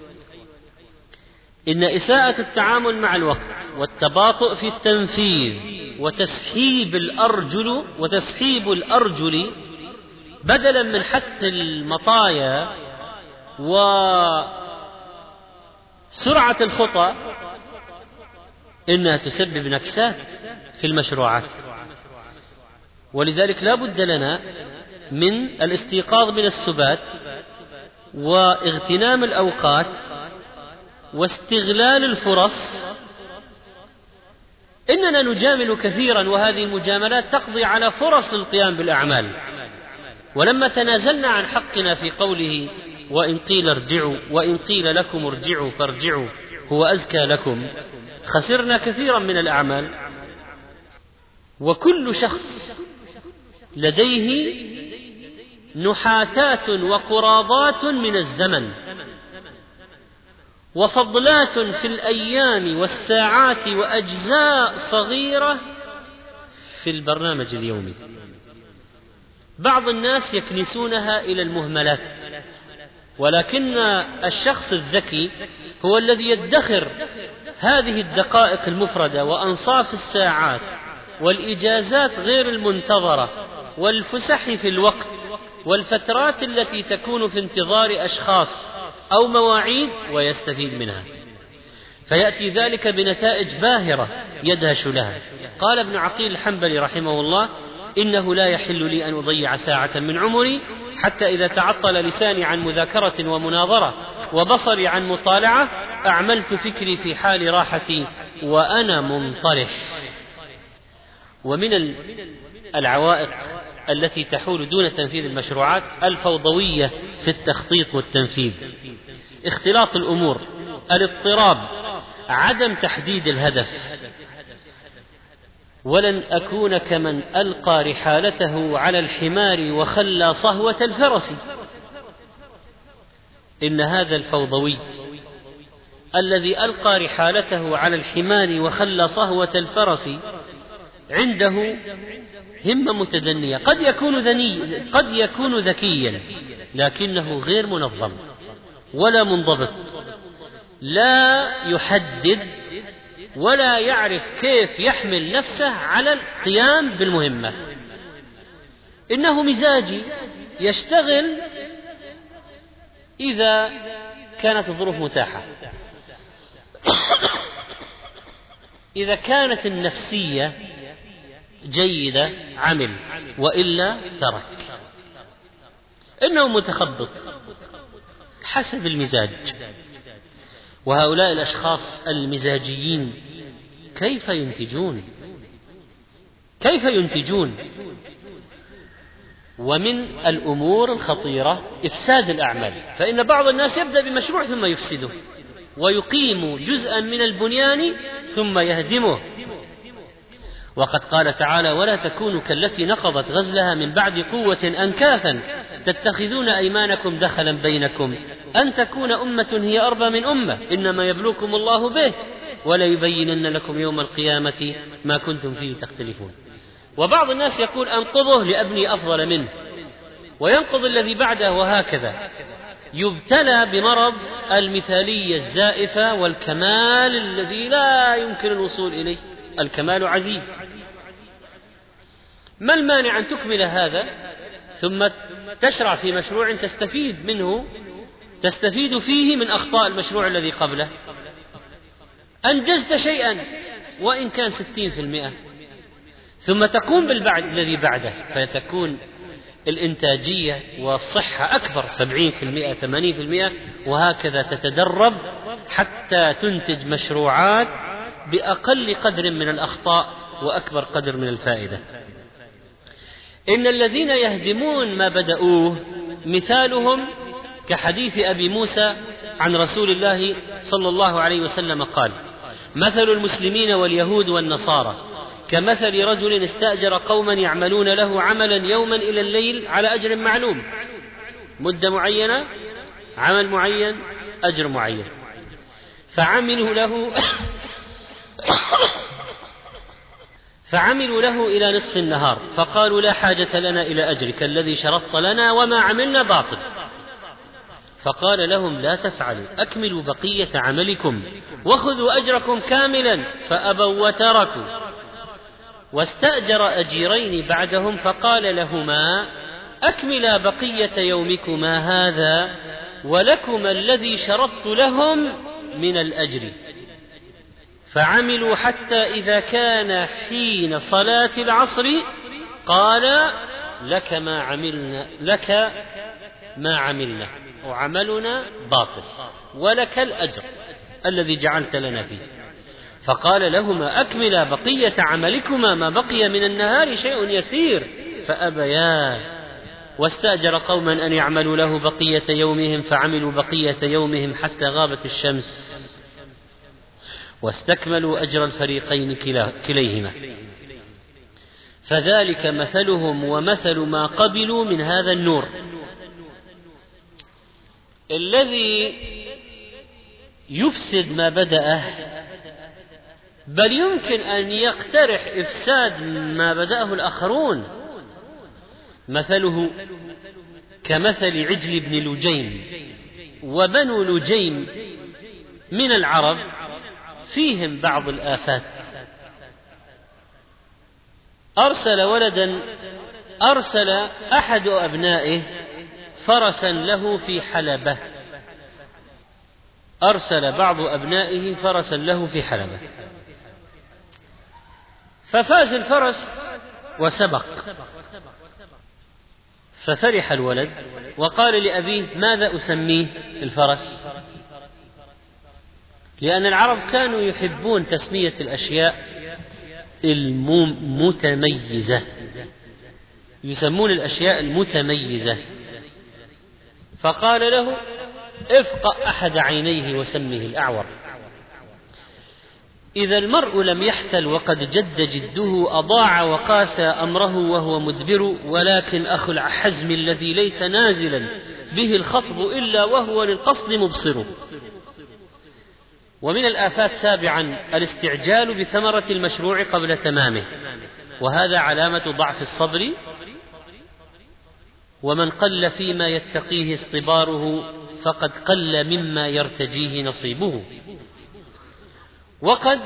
إن إساءة التعامل مع الوقت والتباطؤ في التنفيذ وتسحيب الأرجل وتسحيب الأرجل بدلا من حث المطايا وسرعة الخطى إنها تسبب نكسات في المشروعات. ولذلك لا بد لنا من الاستيقاظ من السبات واغتنام الأوقات واستغلال الفرص. إننا نجامل كثيرا، وهذه المجاملات تقضي على فرص للقيام بالأعمال. ولما تنازلنا عن حقنا في قوله: وإن قيل ارجعوا وإن قيل لكم ارجعوا فارجعوا هو أزكى لكم، خسرنا كثيرا من الأعمال. وكل شخص لديه نحاتات وقراضات من الزمن وفضلات في الأيام والساعات وأجزاء صغيرة في البرنامج اليومي. بعض الناس يكنسونها إلى المهملات، ولكن الشخص الذكي هو الذي يدخر هذه الدقائق المفردة وأنصاف الساعات والإجازات غير المنتظرة والفسح في الوقت والفترات التي تكون في انتظار أشخاص أو مواعيد ويستفيد منها، فيأتي ذلك بنتائج باهرة يدهش لها. قال ابن عقيل الحنبلي رحمه الله: إنه لا يحل لي أن أضيع ساعة من عمري حتى إذا تعطل لساني عن مذاكرة ومناظرة وبصري عن مطالعة أعملت فكري في حال راحتي وأنا منطلح. ومن العوائق التي تحول دون تنفيذ المشروعات الفوضوية في التخطيط والتنفيذ، اختلاط الأمور، الاضطراب، عدم تحديد الهدف. ولن أكون كمن ألقى رحالته على الحمار وخلى صهوة الفرس. إن هذا الفوضوي الذي ألقى رحالته على الحمار وخلى صهوة الفرس عنده همة متدنية، قد يكون ذني قد يكون ذكيا لكنه غير منظم ولا منضبط، لا يحدد ولا يعرف كيف يحمل نفسه على القيام بالمهمة. إنه مزاجي، يشتغل إذا كانت الظروف متاحة، إذا كانت النفسية جيدة عمل، وإلا ترك. إنه متخبط حسب المزاج. وهؤلاء الأشخاص المزاجيين كيف ينتجون؟ كيف ينتجون؟ ومن الأمور الخطيرة إفساد الأعمال، فإن بعض الناس يبدأ بمشروع ثم يفسده، ويقيم جزءا من البنيان ثم يهدمه. وقد قال تعالى: ولا تكونوا كالتي نقضت غزلها من بعد قوة أنكاثا تتخذون أيمانكم دخلا بينكم أن تكون أمة هي أربى من أمة إنما يبلوكم الله به وليبينن لكم يوم القيامة ما كنتم فيه تختلفون. وبعض الناس يقول: أنقضه لأبني أفضل منه، وينقض الذي بعده، وهكذا يبتلى بمرض المثالية الزائفة والكمال الذي لا يمكن الوصول إليه. الكمال عزيز. ما المانع أن تكمل هذا ثم تشرع في مشروع تستفيد منه، تستفيد فيه من أخطاء المشروع الذي قبله؟ أنجزت شيئا وإن كان ستين في المئة، ثم تقوم بالبعد الذي بعده، فتكون الإنتاجية والصحة أكبر، سبعين في المئة ثمانين في المئة، وهكذا تتدرب حتى تنتج مشروعات بأقل قدر من الأخطاء وأكبر قدر من الفائدة. إن الذين يهدمون ما بدأوه مثالهم كحديث أبي موسى عن رسول الله صلى الله عليه وسلم قال: مثل المسلمين واليهود والنصارى كمثل رجل استأجر قوما يعملون له عملا يوما إلى الليل على أجر معلوم، مدة معينة، عمل معين، أجر معين، فعملوا له فعملوا له إلى نصف النهار، فقالوا: لا حاجة لنا إلى أجرك الذي شرطت لنا وما عملنا باطل. فقال لهم: لا تفعلوا، أكملوا بقية عملكم وخذوا أجركم كاملا، فأبوا وتركوا. واستأجر أجيرين بعدهم فقال لهما: أكملا بقية يومكما هذا ولكما الذي شرطت لهم من الأجر. فعملوا حتى إذا كان حين صلاة العصر قال: لك ما عملنا لك ما عملنا وعملنا باطل ولك الأجر الذي جعلت لنا فيه. فقال لهما: أكملا بقية عملكما، ما بقي من النهار شيء يسير. فأبيا. واستأجر قوما أن يعملوا له بقية يومهم فعملوا بقية يومهم حتى غابت الشمس، واستكملوا أجر الفريقين كليهما. فذلك مثلهم ومثل ما قبلوا من هذا النور الذي يفسد ما بدأه، بل يمكن أن يقترح إفساد ما بدأه الآخرون. مثله كمثل عجل بن لجيم. وبنو لجيم من العرب فيهم بعض الآفات. أرسل ولدا أرسل أحد أبنائه فرسا له في حلبة أرسل بعض أبنائه فرسا له في حلبة ففاز الفرس وسبق، ففرح الولد وقال لأبيه: ماذا أسميه الفرس؟ لأن العرب كانوا يحبون تسمية الأشياء المتميزة، يسمون الأشياء المتميزة. فقال له: افقأ أحد عينيه وسمه الأعور. إذا المرء لم يحتل وقد جد جده أضاع وقاسى أمره وهو مدبر، ولكن أخو الحزم الذي ليس نازلا به الخطب إلا وهو للقصد مبصر. ومن الآفات سابعا الاستعجال بثمرة المشروع قبل تمامه، وهذا علامة ضعف الصبر، ومن قل فيما يتقيه اصطباره فقد قل مما يرتجيه نصيبه. وقد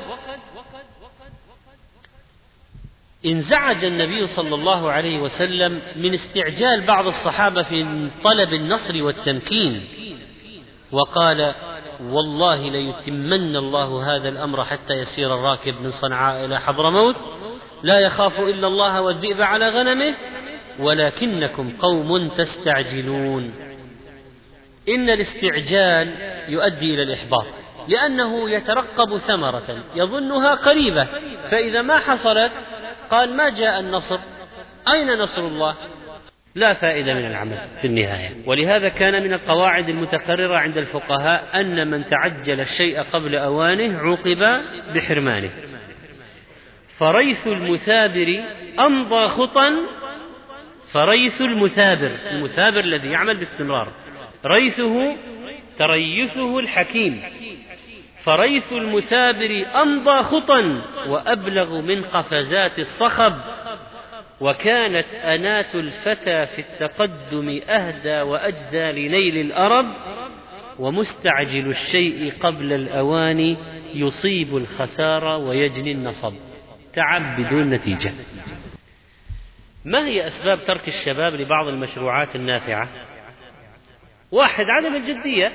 انزعج النبي صلى الله عليه وسلم من استعجال بعض الصحابة في طلب النصر والتمكين، وقال: والله ليتمن الله هذا الأمر حتى يسير الراكب من صنعاء إلى حضرموت لا يخاف إلا الله والذئب على غنمه ولكنكم قوم تستعجلون. إن الاستعجال يؤدي إلى الإحباط، لأنه يترقب ثمرة يظنها قريبة، فإذا ما حصلت قال: ما جاء النصر، أين نصر الله؟ لا فائدة من العمل في النهاية. ولهذا كان من القواعد المتقررة عند الفقهاء أن من تعجل الشيء قبل أوانه عوقب بحرمانه. فريث المثابر أمضى خطا فريث المثابر، المثابر الذي يعمل باستمرار، ريثه تريثه الحكيم، فريث المثابر أمضى خطا وأبلغ من قفزات الصخب، وكانت أنات الفتى في التقدم أهدى وأجدى لنيل الأرب، ومستعجل الشيء قبل الأوان يصيب الخسارة ويجني النصب. تعب بدون نتيجة. ما هي أسباب ترك الشباب لبعض المشروعات النافعة؟ واحد: عدم الجدية.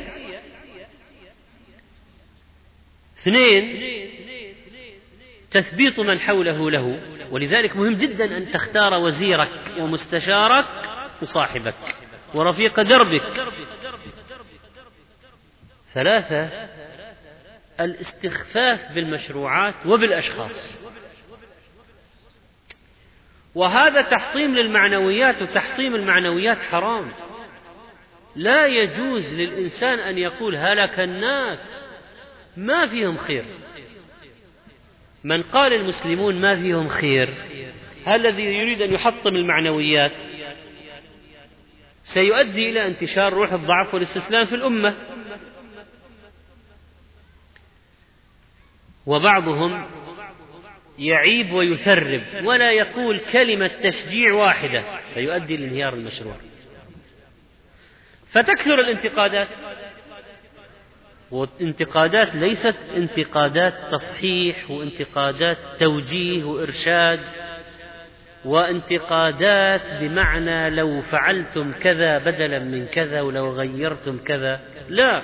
اثنين: تثبيط من حوله له، ولذلك مهم جدا أن تختار وزيرك ومستشارك وصاحبك ورفيق دربك. ثلاثة: الاستخفاف بالمشروعات وبالأشخاص، وهذا تحطيم للمعنويات، وتحطيم المعنويات حرام. لا يجوز للإنسان أن يقول هلك الناس، ما فيهم خير. من قال المسلمون ما فيهم خير، هذا الذي يريد أن يحطم المعنويات سيؤدي إلى انتشار روح الضعف والاستسلام في الأمة. وبعضهم يعيب ويثرب ولا يقول كلمة تشجيع واحدة، فيؤدي لانهيار المشروع. فتكثر الانتقادات، والانتقادات ليست انتقادات تصحيح وانتقادات توجيه وإرشاد، وانتقادات بمعنى لو فعلتم كذا بدلا من كذا ولو غيرتم كذا، لا،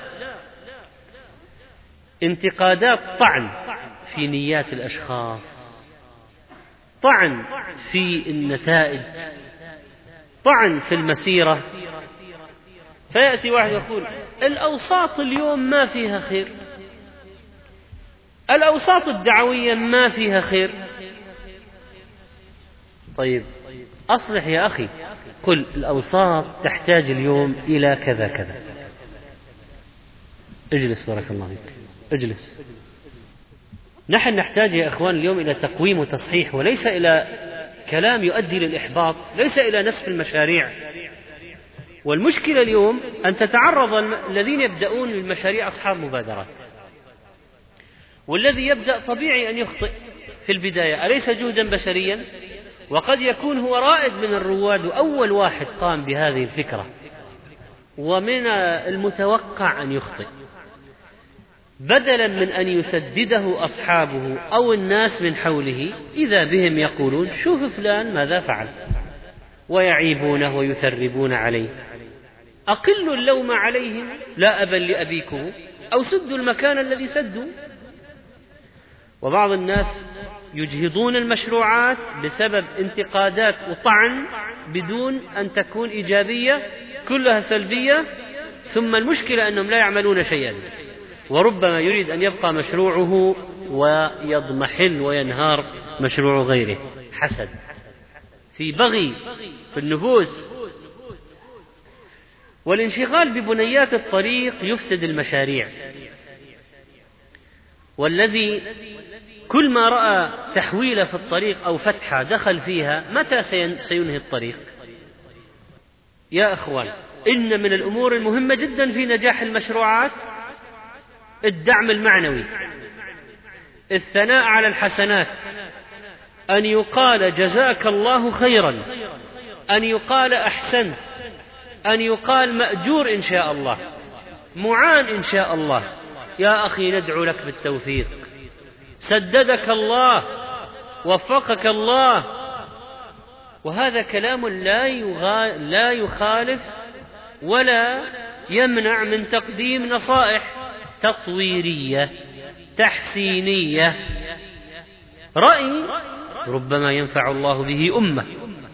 انتقادات طعن في نيات الأشخاص، طعن في النتائج، طعن في المسيرة. فيأتي واحد يقول الأوساط اليوم ما فيها خير، الأوساط الدعوية ما فيها خير. طيب أصلح يا أخي، قل الأوساط تحتاج اليوم إلى كذا كذا. اجلس بارك الله فيك، اجلس. نحن نحتاج يا أخوان اليوم إلى تقويم وتصحيح، وليس إلى كلام يؤدي للإحباط، ليس إلى نسف المشاريع. والمشكلة اليوم أن تتعرض الذين يبدأون المشاريع أصحاب مبادرات، والذي يبدأ طبيعي أن يخطئ في البداية، أليس جهدا بشريا؟ وقد يكون هو رائد من الرواد وأول واحد قام بهذه الفكرة، ومن المتوقع أن يخطئ. بدلا من أن يسدده أصحابه أو الناس من حوله، إذا بهم يقولون شوف فلان ماذا فعل، ويعيبونه ويثربون عليه. أقلوا اللوم عليهم لا أبا لأبيكم، أو سدوا المكان الذي سدوا. وبعض الناس يجهضون المشروعات بسبب انتقادات وطعن بدون أن تكون إيجابية، كلها سلبية، ثم المشكلة أنهم لا يعملون شيئا، وربما يريد أن يبقى مشروعه ويضمحل وينهار مشروع غيره. حسد، في بغي في النفوس. والانشغال ببنيات الطريق يفسد المشاريع، والذي كل ما رأى تحويلة في الطريق أو فتحة دخل فيها، متى سينهي الطريق؟ يا أخوان، إن من الأمور المهمة جدا في نجاح المشروعات الدعم المعنوي، الثناء على الحسنات، أن يقال جزاك الله خيرا، أن يقال أحسنت، أن يقال مأجور إن شاء الله، معان إن شاء الله، يا أخي ندعو لك بالتوفيق، سددك الله، وفقك الله. وهذا كلام لا يغا... لا يخالف ولا يمنع من تقديم نصائح تطويرية تحسينية، رأي ربما ينفع الله به أمة.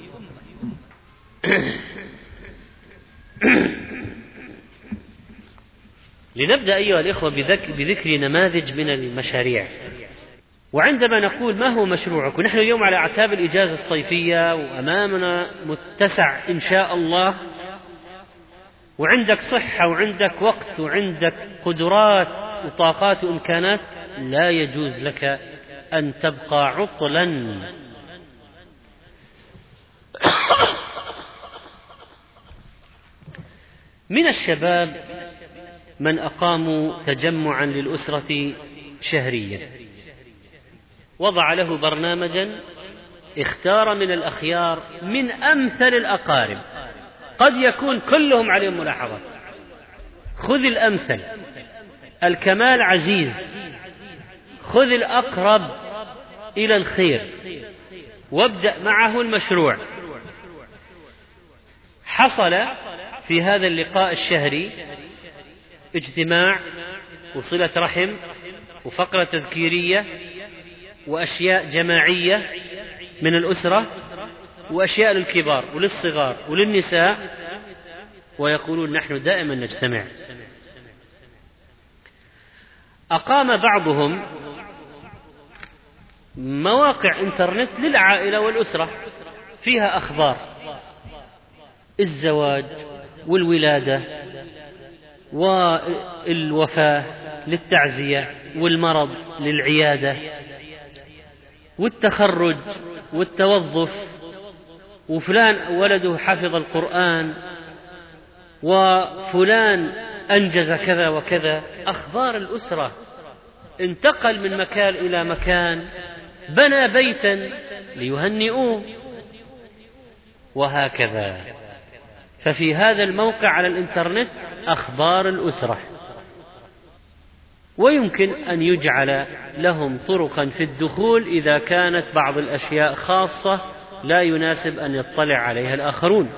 لنبدأ أيها الإخوة بذكر نماذج من المشاريع. وعندما نقول ما هو مشروعكم، نحن اليوم على أعتاب الإجازة الصيفية وأمامنا متسع إن شاء الله، وعندك صحة وعندك وقت وعندك قدرات وطاقات وإمكانات، لا يجوز لك أن تبقى عطلا. من الشباب من أقاموا تجمعا للأسرة شهريا، وضع له برنامجا، اختار من الأخيار من أمثل الأقارب، قد يكون كلهم عليهم ملاحظات، خذ الأمثل، الكمال عزيز، خذ الأقرب إلى الخير وابدأ معه المشروع. حصل في هذا اللقاء الشهري اجتماع وصلة رحم وفقرة تذكيرية وأشياء جماعية من الأسرة وأشياء للكبار وللصغار وللنساء، ويقولون نحن دائما نجتمع. أقام بعضهم مواقع إنترنت للعائلة والأسرة فيها أخبار الزواج والولادة والوفاة للتعزية والمرض للعيادة والتخرج والتوظف، وفلان ولده حفظ القرآن، وفلان أنجز كذا وكذا. أخبار الأسرة، انتقل من مكان إلى مكان، بنى بيتا ليهنئوه، وهكذا. ففي هذا الموقع على الإنترنت أخبار الأسرة، ويمكن أن يجعل لهم طرقا في الدخول إذا كانت بعض الأشياء خاصة لا يناسب أن يطلع عليها الآخرون.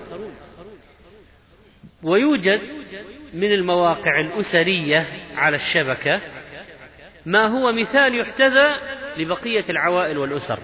ويوجد من المواقع الأسرية على الشبكة ما هو مثال يحتذى لبقية العوائل والأسر.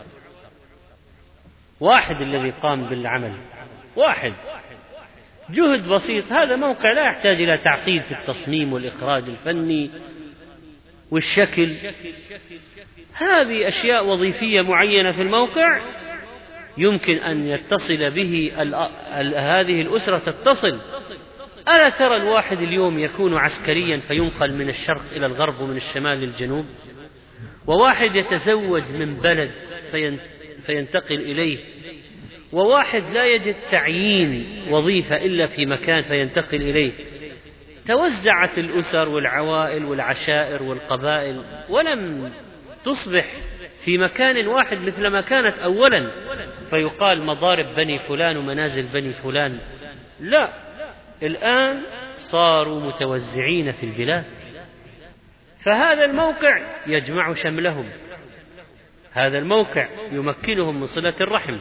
واحد الذي قام بالعمل، واحد جهد بسيط، هذا موقع لا يحتاج إلى تعقيد في التصميم والإخراج الفني والشكل، هذه أشياء وظيفية معينة في الموقع يمكن أن يتصل به ال ال هذه الأسرة تتصل. ألا ترى الواحد اليوم يكون عسكريا فينقل من الشرق إلى الغرب ومن الشمال للجنوب، وواحد يتزوج من بلد فينتقل إليه، وواحد لا يجد تعيين وظيفة إلا في مكان فينتقل إليه. توزعت الأسر والعوائل والعشائر والقبائل ولم تصبح في مكان واحد مثل ما كانت أولا، فيقال مضارب بني فلان ومنازل بني فلان. لا، الآن صاروا متوزعين في البلاد. فهذا الموقع يجمع شملهم، هذا الموقع يمكنهم من صلة الرحم.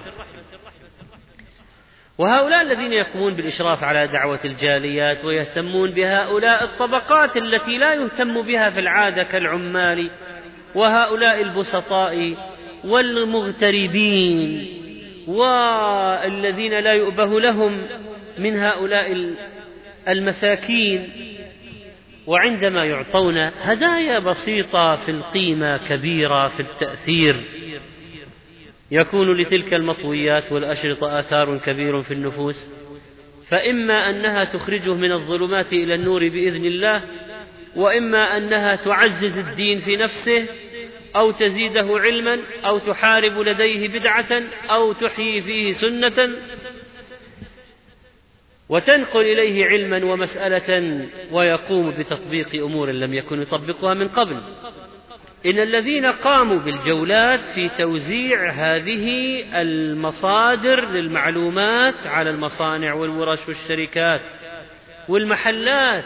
وهؤلاء الذين يقومون بالإشراف على دعوة الجاليات ويهتمون بهؤلاء الطبقات التي لا يهتم بها في العادة كالعمال وهؤلاء البسطاء والمغتربين والذين لا يؤبه لهم من هؤلاء المساكين، وعندما يعطون هدايا بسيطة في القيمة كبيرة في التأثير، يكون لتلك المطويات والأشرطة آثار كبير في النفوس، فإما أنها تخرجه من الظلمات إلى النور بإذن الله، وإما أنها تعزز الدين في نفسه أو تزيده علما أو تحارب لديه بدعة أو تحيي فيه سنة. وتنقل إليه علما ومسألة ويقوم بتطبيق أمور لم يكن يطبقها من قبل. إن الذين قاموا بالجولات في توزيع هذه المصادر للمعلومات على المصانع والورش والشركات والمحلات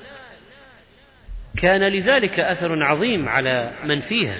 كان لذلك أثر عظيم على من فيها.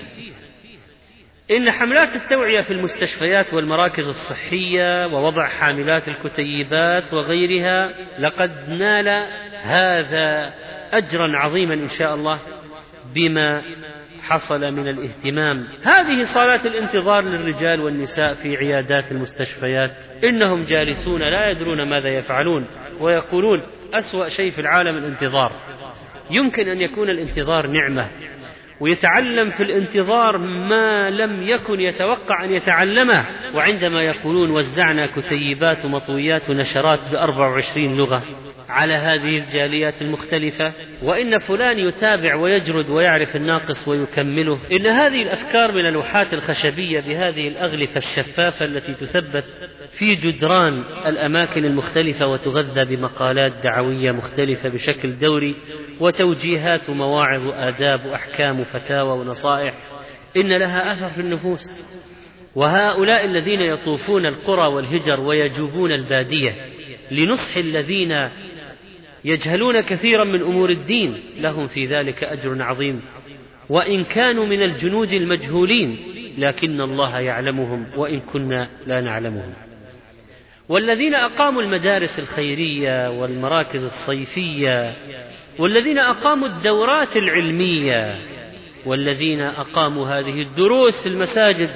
إن حملات التوعية في المستشفيات والمراكز الصحية ووضع حاملات الكتيبات وغيرها لقد نال هذا أجرا عظيما إن شاء الله بما حصل من الاهتمام. هذه صالات الانتظار للرجال والنساء في عيادات المستشفيات، إنهم جالسون لا يدرون ماذا يفعلون ويقولون أسوأ شيء في العالم الانتظار. يمكن أن يكون الانتظار نعمة ويتعلم في الانتظار ما لم يكن يتوقع أن يتعلمه. وعندما يقولون وزعنا كتيبات ومطويات ونشرات بأربع وعشرين لغة على هذه الجاليات المختلفة، وإن فلان يتابع ويجرد ويعرف الناقص ويكمله، إن هذه الأفكار من اللوحات الخشبية بهذه الأغلفة الشفافة التي تثبت في جدران الأماكن المختلفة وتغذى بمقالات دعوية مختلفة بشكل دوري وتوجيهات ومواعظ وآداب وأحكام وفتاوى ونصائح، إن لها أثر في النفوس. وهؤلاء الذين يطوفون القرى والهجر ويجوبون البادية لنصح الذين يجهلون كثيرا من أمور الدين لهم في ذلك أجر عظيم، وإن كانوا من الجنود المجهولين لكن الله يعلمهم وإن كنا لا نعلمهم. والذين أقاموا المدارس الخيرية والمراكز الصيفية، والذين أقاموا الدورات العلمية، والذين أقاموا هذه الدروس في المساجد،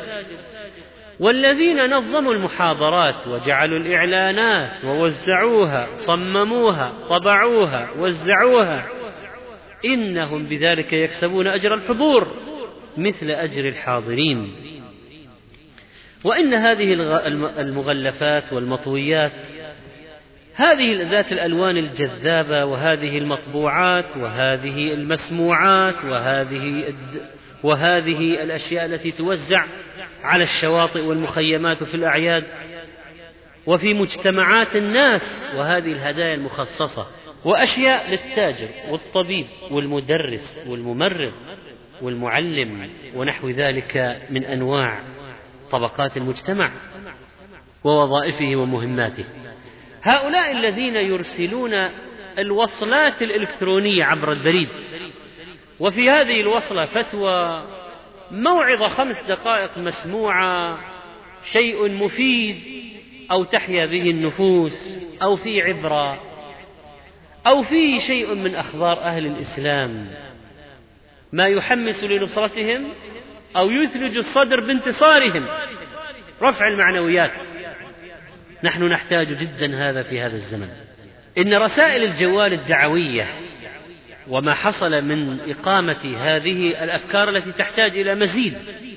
والذين نظموا المحاضرات وجعلوا الإعلانات ووزعوها، صمموها، طبعوها، وزعوها، إنهم بذلك يكسبون أجر الحضور مثل أجر الحاضرين. وإن هذه المغلفات والمطويات، هذه ذات الألوان الجذابة، وهذه المطبوعات، وهذه المسموعات، وهذه وهذه الأشياء التي توزع على الشواطئ والمخيمات في الأعياد وفي مجتمعات الناس، وهذه الهدايا المخصصة، وأشياء للتاجر والطبيب والمدرس والممرض والمعلم ونحو ذلك من أنواع طبقات المجتمع ووظائفه ومهماته. هؤلاء الذين يرسلون الوصلات الإلكترونية عبر البريد، وفي هذه الوصلة فتوى، موعظة خمس دقائق مسموعة، شيء مفيد أو تحيا به النفوس، أو في عبرة، أو في شيء من أخبار أهل الإسلام ما يحمس لنصرتهم أو يثلج الصدر بانتصارهم، رفع المعنويات. نحن نحتاج جدا هذا في هذا الزمن. إن رسائل الجوال الدعوية وما حصل من إقامة هذه الأفكار التي تحتاج إلى مزيد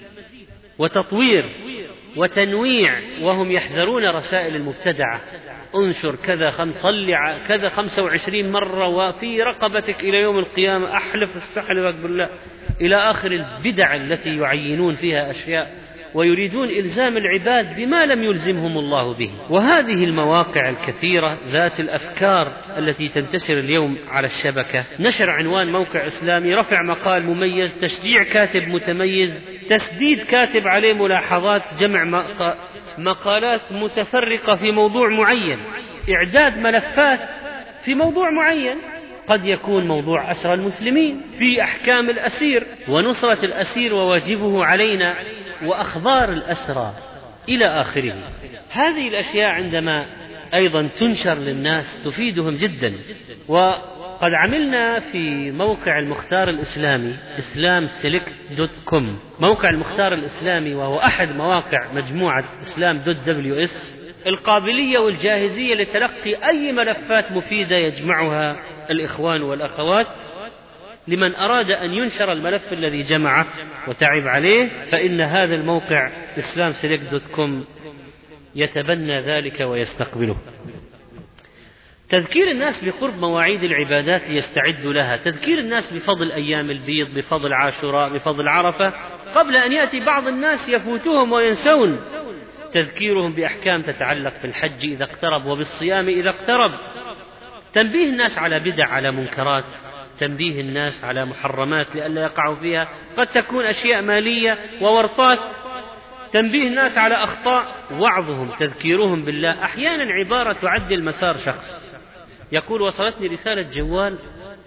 وتطوير وتنويع، وهم يحذرون رسائل المبتدعة، انشر كذا خمس صلع كذا خمسة وعشرين مرة وفي رقبتك إلى يوم القيامة، أحلف استحلفك بالله، إلى آخر البدع التي يعينون فيها أشياء ويريدون إلزام العباد بما لم يلزمهم الله به. وهذه المواقع الكثيرة ذات الأفكار التي تنتشر اليوم على الشبكة، نشر عنوان موقع إسلامي، رفع مقال مميز، تشجيع كاتب متميز، تسديد كاتب عليه ملاحظات، جمع مقالات متفرقة في موضوع معين، إعداد ملفات في موضوع معين، قد يكون موضوع أسرى المسلمين، في أحكام الأسير ونصرة الأسير وواجبه علينا، وأخبار الأسرى إلى آخره. هذه الأشياء عندما أيضا تنشر للناس تفيدهم جدا. وقد عملنا في موقع المختار الإسلامي إسلام سيلكت دوت كوم، موقع المختار الإسلامي وهو أحد مواقع مجموعة إسلام دوت دبليو إس، القابلية والجاهزية لتلقي أي ملفات مفيدة يجمعها الإخوان والأخوات. لمن أراد أن ينشر الملف الذي جمعه وتعب عليه، فإن هذا الموقع إسلام سيلكت دوت كوم يتبنى ذلك ويستقبله. تذكير الناس بقرب مواعيد العبادات ليستعدوا لها، تذكير الناس بفضل أيام البيض، بفضل عاشوراء، بفضل عرفة، قبل أن يأتي بعض الناس يفوتهم وينسون. تذكيرهم بأحكام تتعلق بالحج إذا اقترب وبالصيام إذا اقترب، تنبيه الناس على بدع، على منكرات، تنبيه الناس على محرمات لئلا يقعوا فيها، قد تكون أشياء مالية وورطات، تنبيه الناس على أخطاء، وعظهم، تذكيرهم بالله. أحيانا عبارة تعدل مسار شخص. يقول: وصلتني رسالة جوال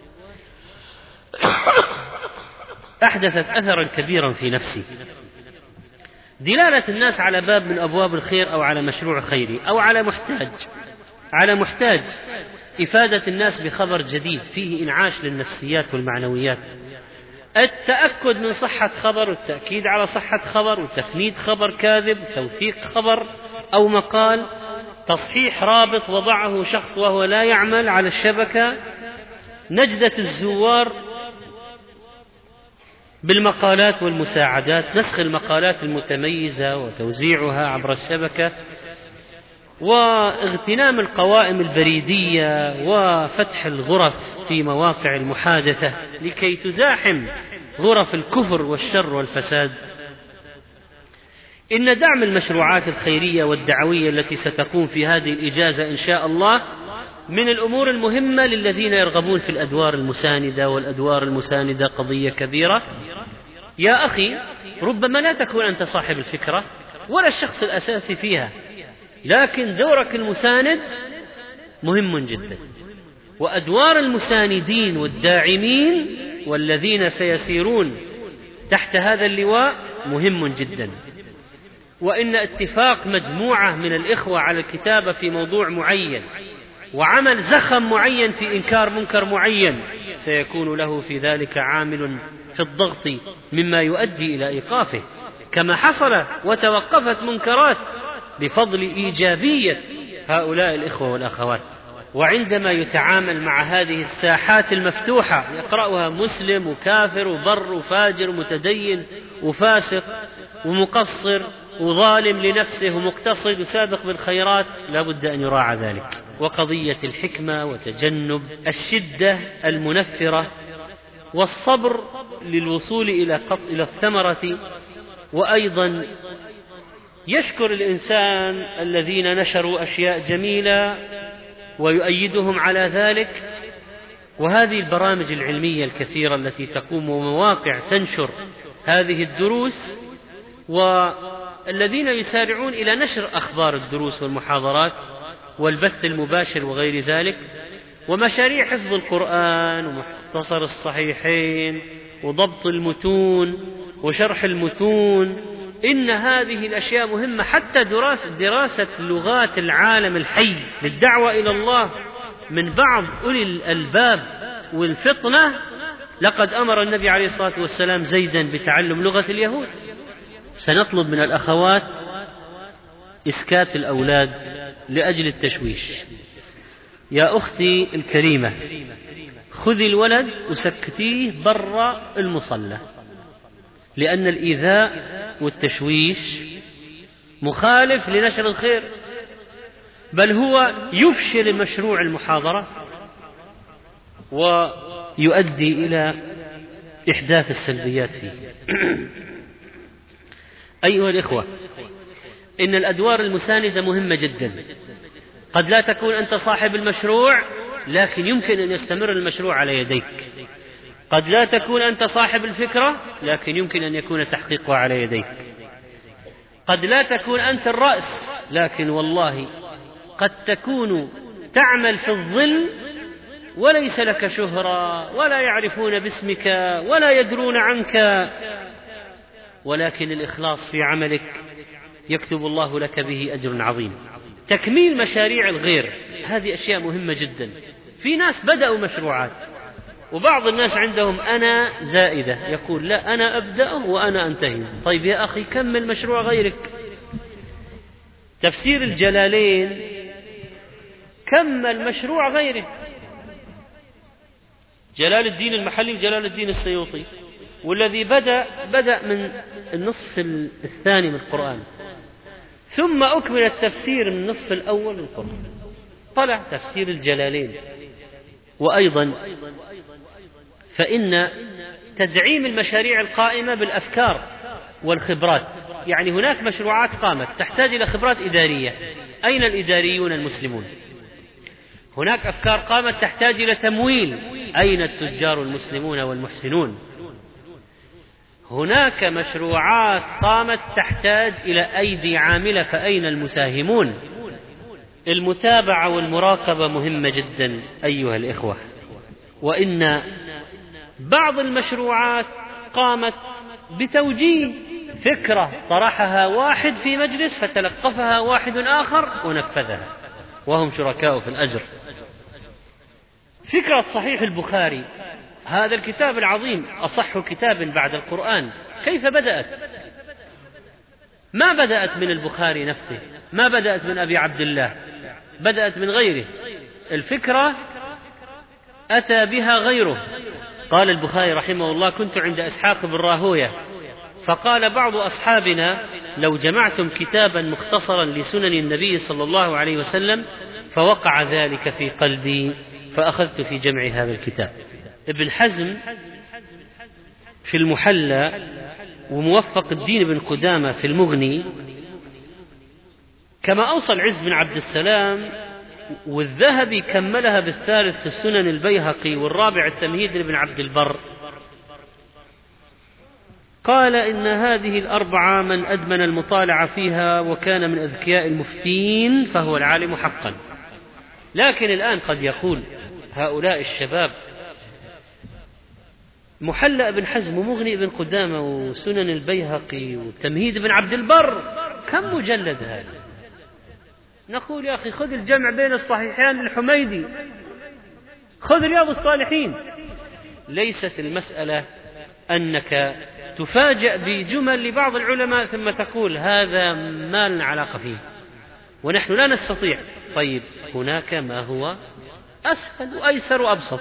أحدثت أثرا كبيرا في نفسي، دلالة الناس على باب من أبواب الخير أو على مشروع خيري أو على محتاج على محتاج إفادة الناس بخبر جديد فيه إنعاش للنفسيات والمعنويات، التأكد من صحة خبر والتأكيد على صحة خبر وتفنيد خبر كاذب، توثيق خبر أو مقال، تصحيح رابط وضعه شخص وهو لا يعمل على الشبكة، نجدة الزوار بالمقالات والمساعدات، نسخ المقالات المتميزة وتوزيعها عبر الشبكة، واغتنام القوائم البريدية وفتح الغرف في مواقع المحادثة لكي تزاحم غرف الكفر والشر والفساد. إن دعم المشروعات الخيرية والدعوية التي ستقوم في هذه الإجازة إن شاء الله من الأمور المهمة للذين يرغبون في الأدوار المساندة، والأدوار المساندة قضية كبيرة. يا أخي، ربما لا تكون أنت صاحب الفكرة ولا الشخص الأساسي فيها، لكن دورك المساند مهم جدا، وأدوار المساندين والداعمين والذين سيسيرون تحت هذا اللواء مهم جدا. وإن اتفاق مجموعة من الإخوة على الكتابة في موضوع معين وعمل زخم معين في إنكار منكر معين سيكون له في ذلك عامل في الضغط مما يؤدي إلى إيقافه، كما حصل وتوقفت منكرات بفضل إيجابية هؤلاء الإخوة والأخوات. وعندما يتعامل مع هذه الساحات المفتوحة يقرأها مسلم وكافر وبر وفاجر ومتدين وفاسق ومقصر وظالم لنفسه ومقتصد وسابق بالخيرات، لا بد أن يراعى ذلك. وقضية الحكمة وتجنب الشدة المنفرة والصبر للوصول إلى قط إلى الثمرة. وأيضا يشكر الإنسان الذين نشروا أشياء جميلة ويؤيدهم على ذلك، وهذه البرامج العلمية الكثيرة التي تقوم ومواقع تنشر هذه الدروس، والذين يسارعون إلى نشر أخبار الدروس والمحاضرات والبث المباشر وغير ذلك، ومشاريع حفظ القرآن ومختصر الصحيحين وضبط المتون وشرح المتون. إن هذه الأشياء مهمة، حتى دراسة, دراسة لغات العالم الحي للدعوة إلى الله من بعض أولي الألباب والفطنة. لقد أمر النبي عليه الصلاة والسلام زيدا بتعلم لغة اليهود. سنطلب من الأخوات إسكات الأولاد لأجل التشويش. يا أختي الكريمة، خذي الولد وسكتيه برا المصلى، لأن الإيذاء والتشويش مخالف لنشر الخير، بل هو يفشل مشروع المحاضرة ويؤدي إلى إحداث السلبيات فيه. أيها الإخوة، إن الأدوار المساندة مهمة جدا. قد لا تكون أنت صاحب المشروع، لكن يمكن أن يستمر المشروع على يديك. قد لا تكون أنت صاحب الفكرة، لكن يمكن أن يكون تحقيقها على يديك. قد لا تكون أنت الرأس، لكن والله قد تكون تعمل في الظل وليس لك شهرة ولا يعرفون باسمك ولا يدرون عنك، ولكن الإخلاص في عملك يكتب الله لك به أجر عظيم. تكميل مشاريع الغير، هذه أشياء مهمة جدا. في ناس بدأوا مشروعات وبعض الناس عندهم أنا زائدة، يقول لا أنا أبدأه وأنا أنتهي. طيب يا أخي، كمل مشروع غيرك. تفسير الجلالين كمل مشروع غيره، جلال الدين المحلي وجلال الدين السيوطي، والذي بدأ بدأ من النصف الثاني من القرآن، ثم أكمل التفسير من النصف الأول من القرآن، طلع تفسير الجلالين. وأيضا فإن تدعيم المشاريع القائمة بالأفكار والخبرات، يعني هناك مشروعات قامت تحتاج إلى خبرات إدارية، أين الإداريون المسلمون؟ هناك أفكار قامت تحتاج إلى تمويل، أين التجار المسلمون والمحسنون؟ هناك مشروعات قامت تحتاج إلى أيدي عاملة، فأين المساهمون؟ المتابعة والمراقبة مهمة جدا أيها الإخوة. وإن بعض المشروعات قامت بتوجيه فكرة طرحها واحد في مجلس فتلقفها واحد آخر ونفذها وهم شركاء في الأجر. فكرة صحيح البخاري، هذا الكتاب العظيم أصح كتاب بعد القرآن، كيف بدأت؟ ما بدأت من البخاري نفسه، ما بدأت من أبي عبد الله، بدأت من غيره. الفكرة أتى بها غيره. قال البخاري رحمه الله: كنت عند إسحاق بن راهوية فقال بعض أصحابنا: لو جمعتم كتابا مختصرا لسنن النبي صلى الله عليه وسلم. فوقع ذلك في قلبي فأخذت في جمع هذا الكتاب. ابن حزم في المحلى وموفق الدين بن قدامة في المغني، كما أوصى العز بن عبد السلام، والذهبي كملها بالثالث في السنن البيهقي، والرابع التمهيد لابن عبد البر. قال إن هذه الأربعة من أدمن المطالعة فيها وكان من أذكياء المفتين فهو العالم حقا. لكن الآن قد يقول هؤلاء الشباب: محلى ابن حزم ومغني ابن قدامة وسنن البيهقي وتمهيد ابن عبد البر، كم مجلد هذا؟ نقول: يا أخي خذ الجمع بين الصحيحين للحميدي، خذ رياض الصالحين. ليست المسألة أنك تفاجأ بجمل لبعض العلماء ثم تقول هذا ما لنا علاقة فيه ونحن لا نستطيع. طيب، هناك ما هو أسهل وأيسر وأبسط.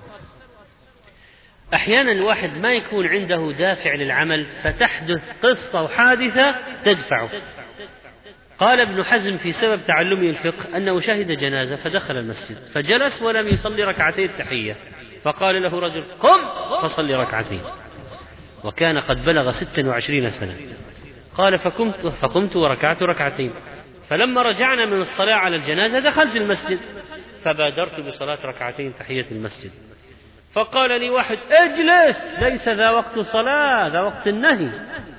أحيانا الواحد ما يكون عنده دافع للعمل فتحدث قصة وحادثة تدفعه. قال ابن حزم في سبب تعلمه الفقه أنه شهد جنازة فدخل المسجد فجلس ولم يصلي ركعتي التحية، فقال له رجل: قم فصلي ركعتين، وكان قد بلغ ست وعشرين سنة. قال: فقمت, فقمت وركعت ركعتين، فلما رجعنا من الصلاة على الجنازة دخلت المسجد فبادرت بصلاة ركعتين تحية المسجد، فقال لي واحد: اجلس، ليس ذا وقت صلاة، ذا وقت النهي.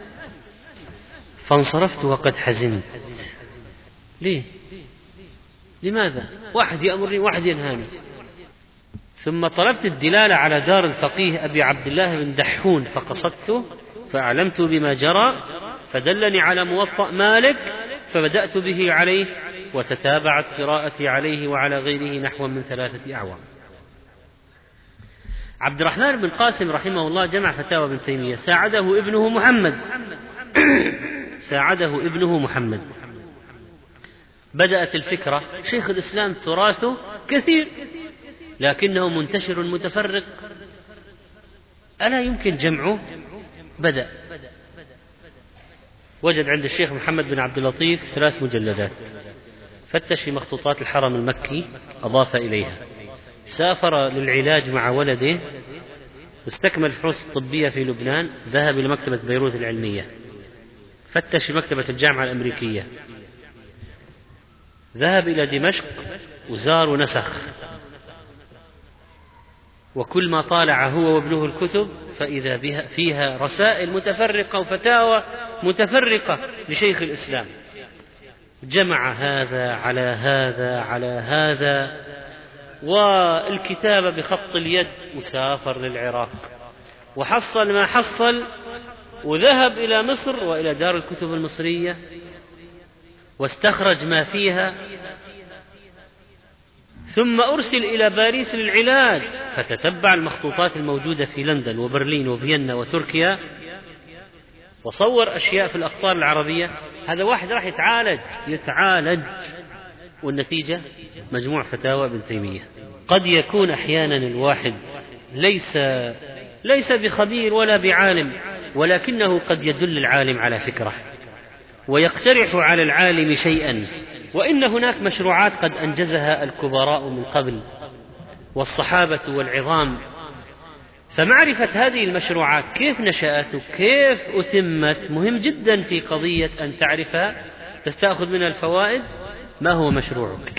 فانصرفت وقد حزنت. ليه؟ لماذا؟ واحد يأمرني واحد ينهاني. ثم طلبت الدلالة على دار الفقيه أبي عبد الله بن دحون فقصدته فأعلمت بما جرى، فدلني على موطأ مالك فبدأت به عليه، وتتابعت قراءتي عليه وعلى غيره نحو من ثلاثة أعوام. عبد الرحمن بن قاسم رحمه الله جمع فتاوى ابن تيمية، ساعده ابنه محمد ساعده ابنه محمد. بدأت الفكرة، شيخ الإسلام تراثه كثير لكنه منتشر متفرق، ألا يمكن جمعه؟ بدأ وجد عند الشيخ محمد بن عبد اللطيف ثلاث مجلدات، فتش في مخطوطات الحرم المكي أضاف إليها، سافر للعلاج مع ولده واستكمل الفحوص الطبية في لبنان، ذهب إلى مكتبة بيروت العلمية، فتش في مكتبة الجامعة الأمريكية، ذهب إلى دمشق وزار ونسخ، وكل ما طالع هو وابنه الكتب فإذا بها فيها رسائل متفرقة وفتاوى متفرقة لشيخ الإسلام. جمع هذا على هذا على هذا، والكتابة بخط اليد، وسافر للعراق وحصل ما حصل، وذهب إلى مصر وإلى دار الكتب المصرية واستخرج ما فيها، ثم أرسل إلى باريس للعلاج فتتبع المخطوطات الموجودة في لندن وبرلين وفيينا وتركيا، وصور أشياء في الأقطار العربية. هذا واحد راح يتعالج يتعالج والنتيجة مجموع فتاوى ابن تيمية. قد يكون أحيانا الواحد ليس ليس بخبير ولا بعالم، ولكنه قد يدل العالم على فكرة ويقترح على العالم شيئا، وإن هناك مشروعات قد أنجزها الكبراء من قبل والصحابة والعظام، فمعرفة هذه المشروعات كيف نشأت وكيف أتمت مهم جدا في قضية أن تعرفها تستأخذ منها الفوائد. ما هو مشروعك؟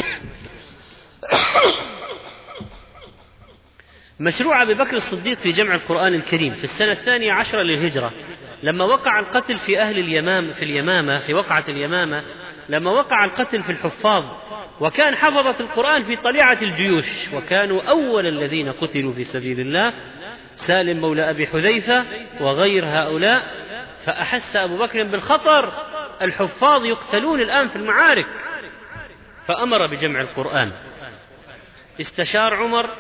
مشروع أبي بكر الصديق في جمع القرآن الكريم في السنة الثانية عشرة للهجرة، لما وقع القتل في أهل اليمامة في اليمامة في وقعة اليمامة، لما وقع القتل في الحفاظ، وكان حفظة القرآن في طليعة الجيوش، وكانوا أول الذين قتلوا في سبيل الله، سالم مولى أبي حذيفة وغير هؤلاء. فأحس أبو بكر بالخطر، الحفاظ يقتلون الآن في المعارك، فأمر بجمع القرآن. استشار عمر،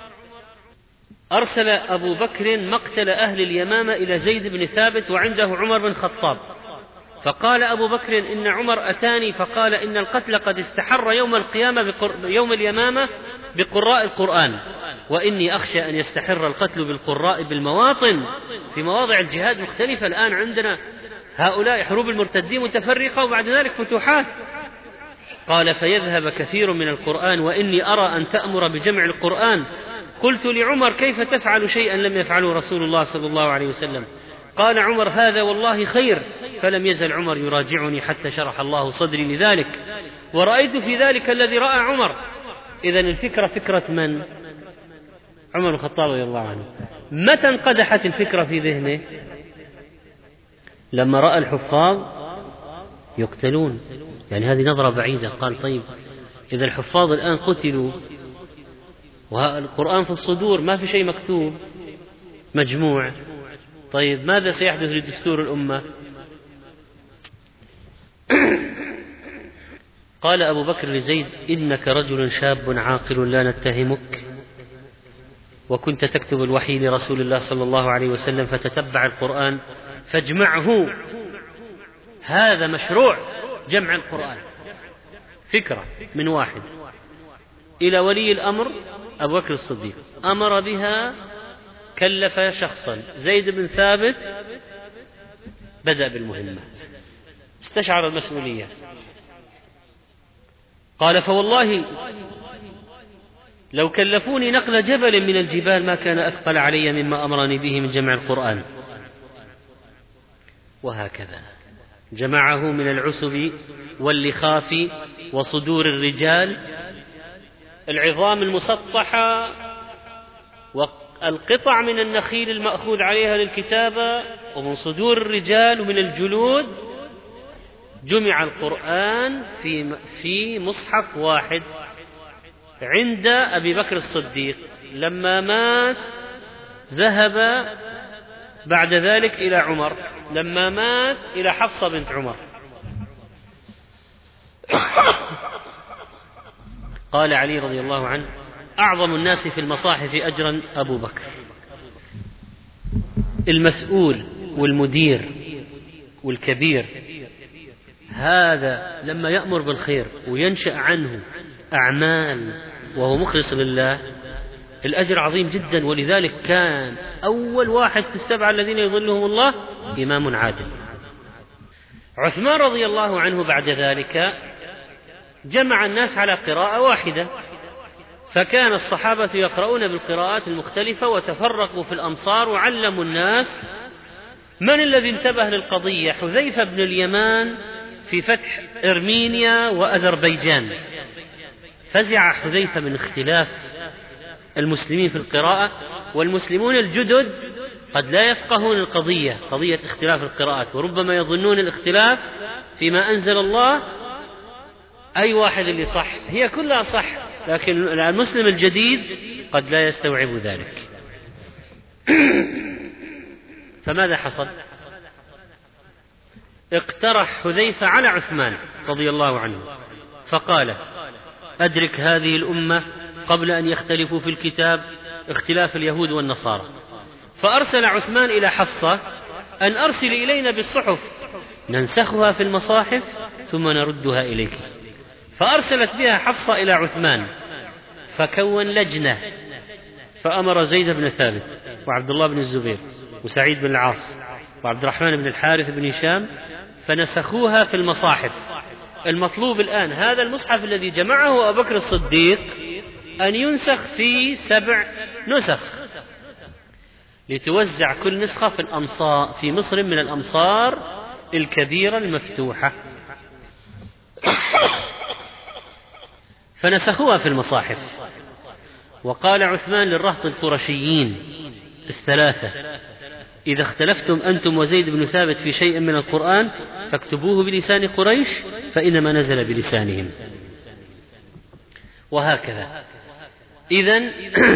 أرسل أبو بكر مقتل أهل اليمامة إلى زيد بن ثابت وعنده عمر بن الخطاب، فقال أبو بكر إن عمر أتاني فقال إن القتل قد استحر يوم القيامة بقر... يوم اليمامة بقراء القرآن، وإني أخشى أن يستحر القتل بالقراء بالمواطن في مواضع الجهاد مختلفة. الآن عندنا هؤلاء حروب المرتدين متفرقة وبعد ذلك فتوحات. قال فيذهب كثير من القرآن وإني أرى أن تأمر بجمع القرآن. قلت لعمر كيف تفعل شيئا لم يفعله رسول الله صلى الله عليه وسلم؟ قال عمر هذا والله خير. فلم يزل عمر يراجعني حتى شرح الله صدري لذلك، ورأيت في ذلك الذي رأى عمر. إذن الفكرة فكرة من؟ عمر بن الخطاب رضي الله عنه. متى انقدحت الفكرة في ذهنه؟ لما رأى الحفاظ يقتلون، يعني هذه نظرة بعيدة. قال طيب إذا الحفاظ الآن قتلوا والقرآن في الصدور ما في شيء مكتوب مجموع، طيب ماذا سيحدث لدستور الأمة؟ قال أبو بكر لزيد إنك رجل شاب عاقل لا نتهمك، وكنت تكتب الوحي لرسول الله صلى الله عليه وسلم فتتبع القرآن فاجمعه. هذا مشروع جمع القرآن، فكرة من واحد إلى ولي الأمر أبو بكر الصديق، أمر بها، كلف شخصا زيد بن ثابت، بدأ بالمهمة، استشعر المسؤولية. قال فوالله لو كلفوني نقل جبل من الجبال ما كان أثقل علي مما أمرني به من جمع القرآن. وهكذا جمعه من العسب واللخاف وصدور الرجال، العظام المسطحة والقطع من النخيل المأخوذ عليها للكتابة، ومن صدور الرجال ومن الجلود. جمع القرآن في في مصحف واحد عند أبي بكر الصديق. لما مات ذهب بعد ذلك إلى عمر، لما مات إلى حفصة بنت عمر. قال علي رضي الله عنه أعظم الناس في المصاحف أجرا أبو بكر. المسؤول والمدير والكبير هذا لما يأمر بالخير وينشأ عنه أعمال وهو مخلص لله الأجر عظيم جدا. ولذلك كان أول واحد في السبعة الذين يظلهم الله إمام عادل. عثمان رضي الله عنه بعد ذلك جمع الناس على قراءة واحدة، فكان الصحابة يقرؤون بالقراءات المختلفة وتفرقوا في الأمصار وعلموا الناس. من الذي انتبه للقضية؟ حذيفة بن اليمان في فتح إرمينيا وأذربيجان. فزع حذيفة من اختلاف المسلمين في القراءة، والمسلمون الجدد قد لا يفقهون القضية، قضية اختلاف القراءات، وربما يظنون الاختلاف فيما أنزل الله أي واحد اللي صح، هي كلها صح، لكن المسلم الجديد قد لا يستوعب ذلك. فماذا حصل؟ اقترح حذيفة على عثمان رضي الله عنه فقال أدرك هذه الأمة قبل أن يختلفوا في الكتاب اختلاف اليهود والنصارى. فأرسل عثمان إلى حفصة أن أرسل إلينا بالصحف ننسخها في المصاحف ثم نردها إليك. فأرسلت بها حفصة إلى عثمان، فكون لجنة، فأمر زيد بن ثابت وعبد الله بن الزبير وسعيد بن العاص وعبد الرحمن بن الحارث بن هشام فنسخوها في المصاحف. المطلوب الآن هذا المصحف الذي جمعه أبو بكر الصديق أن ينسخ في سبع نسخ. لتوزع كل نسخة في الأمصار في مصر من الأمصار الكبيرة المفتوحة، فنسخوها في المصاحف. وقال عثمان للرهط القرشيين الثلاثة: إذا اختلفتم أنتم وزيد بن ثابت في شيء من القرآن فاكتبوه بلسان قريش فإنما نزل بلسانهم. وهكذا. إذن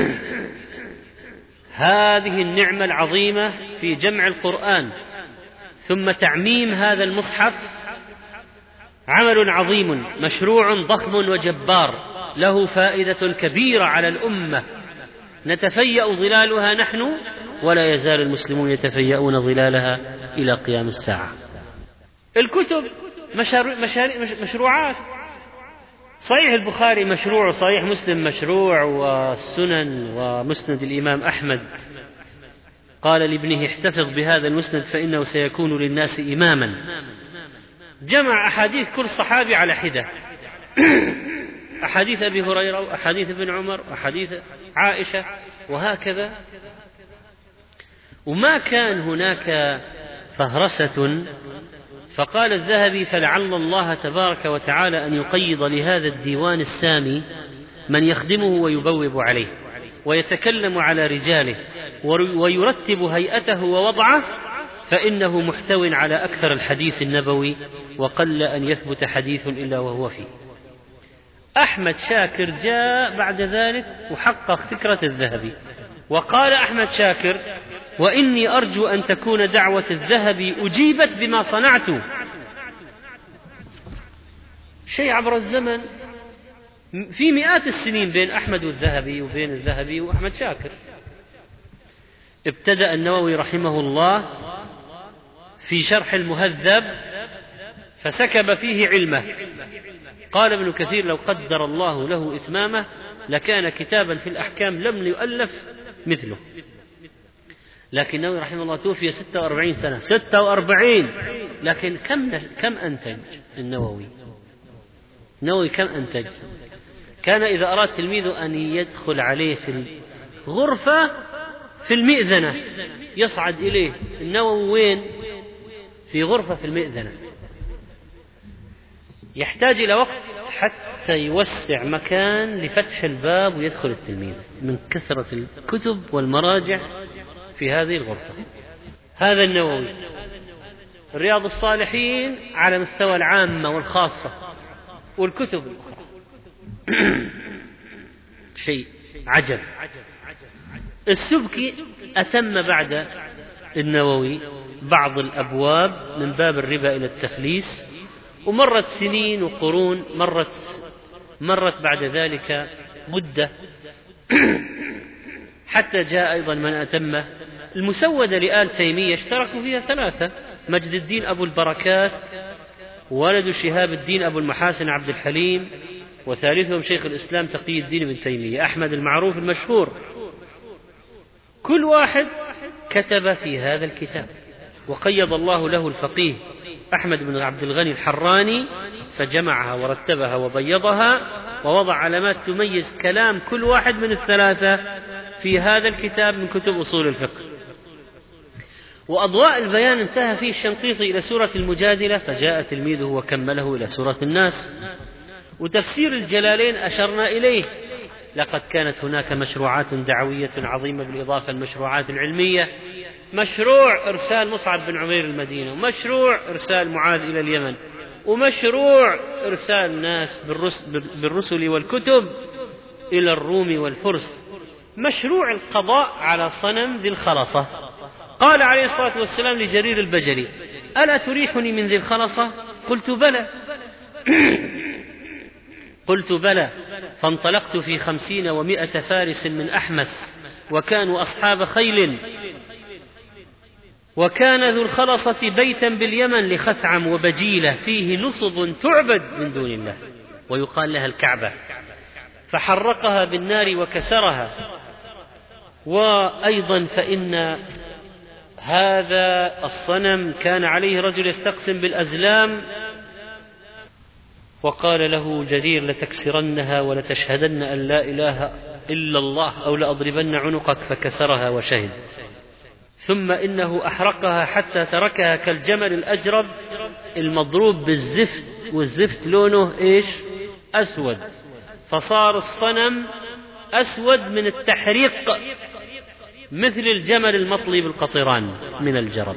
هذه النعمة العظيمة في جمع القرآن ثم تعميم هذا المصحف عمل عظيم مشروع ضخم وجبار له فائدة كبيرة على الأمة نتفيأ ظلالها نحن، ولا يزال المسلمون يتفيأون ظلالها إلى قيام الساعة. الكتب مشروعات، صحيح البخاري مشروع، وصحيح مسلم مشروع، والسنن ومسند الإمام أحمد قال لابنه: احتفظ بهذا المسند فإنه سيكون للناس إماما. جمع أحاديث كل صحابي على حدة، أحاديث أبي هريرة وأحاديث ابن عمر وأحاديث عائشة وهكذا. وما كان هناك فهرسة. فقال الذهبي: فلعل الله تبارك وتعالى أن يقيض لهذا الديوان السامي من يخدمه ويبوب عليه ويتكلم على رجاله ويرتب هيئته ووضعه، فإنه محتو على أكثر الحديث النبوي، وقل أن يثبت حديث إلا وهو فيه. أحمد شاكر جاء بعد ذلك وحقق فكرة الذهبي، وقال أحمد شاكر: وإني أرجو أن تكون دعوة الذهبي أجيبت بما صنعت. شيء عبر الزمن، في مئات السنين بين أحمد والذهبي وبين الذهبي وأحمد شاكر. ابتدأ النووي رحمه الله في شرح المهذب فسكب فيه علمه. قال ابن كثير: لو قدر الله له إتمامه لكان كتابا في الأحكام لم يؤلف مثله. لكن النووي رحمه الله توفي ستة وأربعين سنة، ستة وأربعين، لكن كم كم أنتج النووي؟ النووي كم أنتج؟ كان إذا أراد تلميذه أن يدخل عليه في الغرفة في المئذنة يصعد إليه. النووي وين؟ في غرفة في المئذنة، يحتاج إلى وقت حتى يوسع مكان لفتح الباب ويدخل التلميذ من كثرة الكتب والمراجع في هذه الغرفة. هذا النووي. رياض الصالحين على مستوى العامة والخاصة والكتب الأخرى شيء عجب. السبكي أتم بعد النووي بعض الأبواب من باب الربا إلى التفليس، ومرت سنين وقرون، مرت مرت بعد ذلك مدة حتى جاء أيضا من أتمه. المسودة لآل تيمية اشتركوا فيها ثلاثة: مجد الدين أبو البركات، ولد شهاب الدين أبو المحاسن عبد الحليم، وثالثهم شيخ الإسلام تقي الدين بن تيمية أحمد المعروف المشهور. كل واحد كتب في هذا الكتاب، وقيض الله له الفقيه أحمد بن عبد الغني الحراني فجمعها ورتبها وبيضها ووضع علامات تميز كلام كل واحد من الثلاثة في هذا الكتاب من كتب أصول الفقه. وأضواء البيان انتهى فيه الشنقيطي إلى سورة المجادلة، فجاء تلميذه وكمله إلى سورة الناس. وتفسير الجلالين أشرنا إليه. لقد كانت هناك مشروعات دعوية عظيمة بالإضافة للمشروعات العلمية، مشروع إرسال مصعب بن عمير المدينة، ومشروع إرسال معاذ إلى اليمن، ومشروع إرسال ناس بالرسل والكتب إلى الروم والفرس، مشروع القضاء على صنم ذي الخلصة. قال عليه الصلاة والسلام لجرير البجلي: ألا تريحني من ذي الخلصة؟ قلت بلى قلت بلى فانطلقت في خمسين ومائة فارس من أحمس، وكانوا أصحاب خيل، وكان ذو الخلصة بيتا باليمن لخثعم وبجيلة فيه نصب تعبد من دون الله ويقال لها الكعبة، فحرقها بالنار وكسرها. وأيضا فإن هذا الصنم كان عليه رجل يستقسم بالأزلام، وقال له جرير: لتكسرنها ولتشهدن أن لا إله إلا الله أو لأضربن عنقك، فكسرها وشهد. ثم إنه أحرقها حتى تركها كالجمل الأجرب المضروب بالزفت، والزفت لونه إيش؟ أسود، فصار الصنم أسود من التحريق مثل الجمل المطلي بالقطران من الجرب.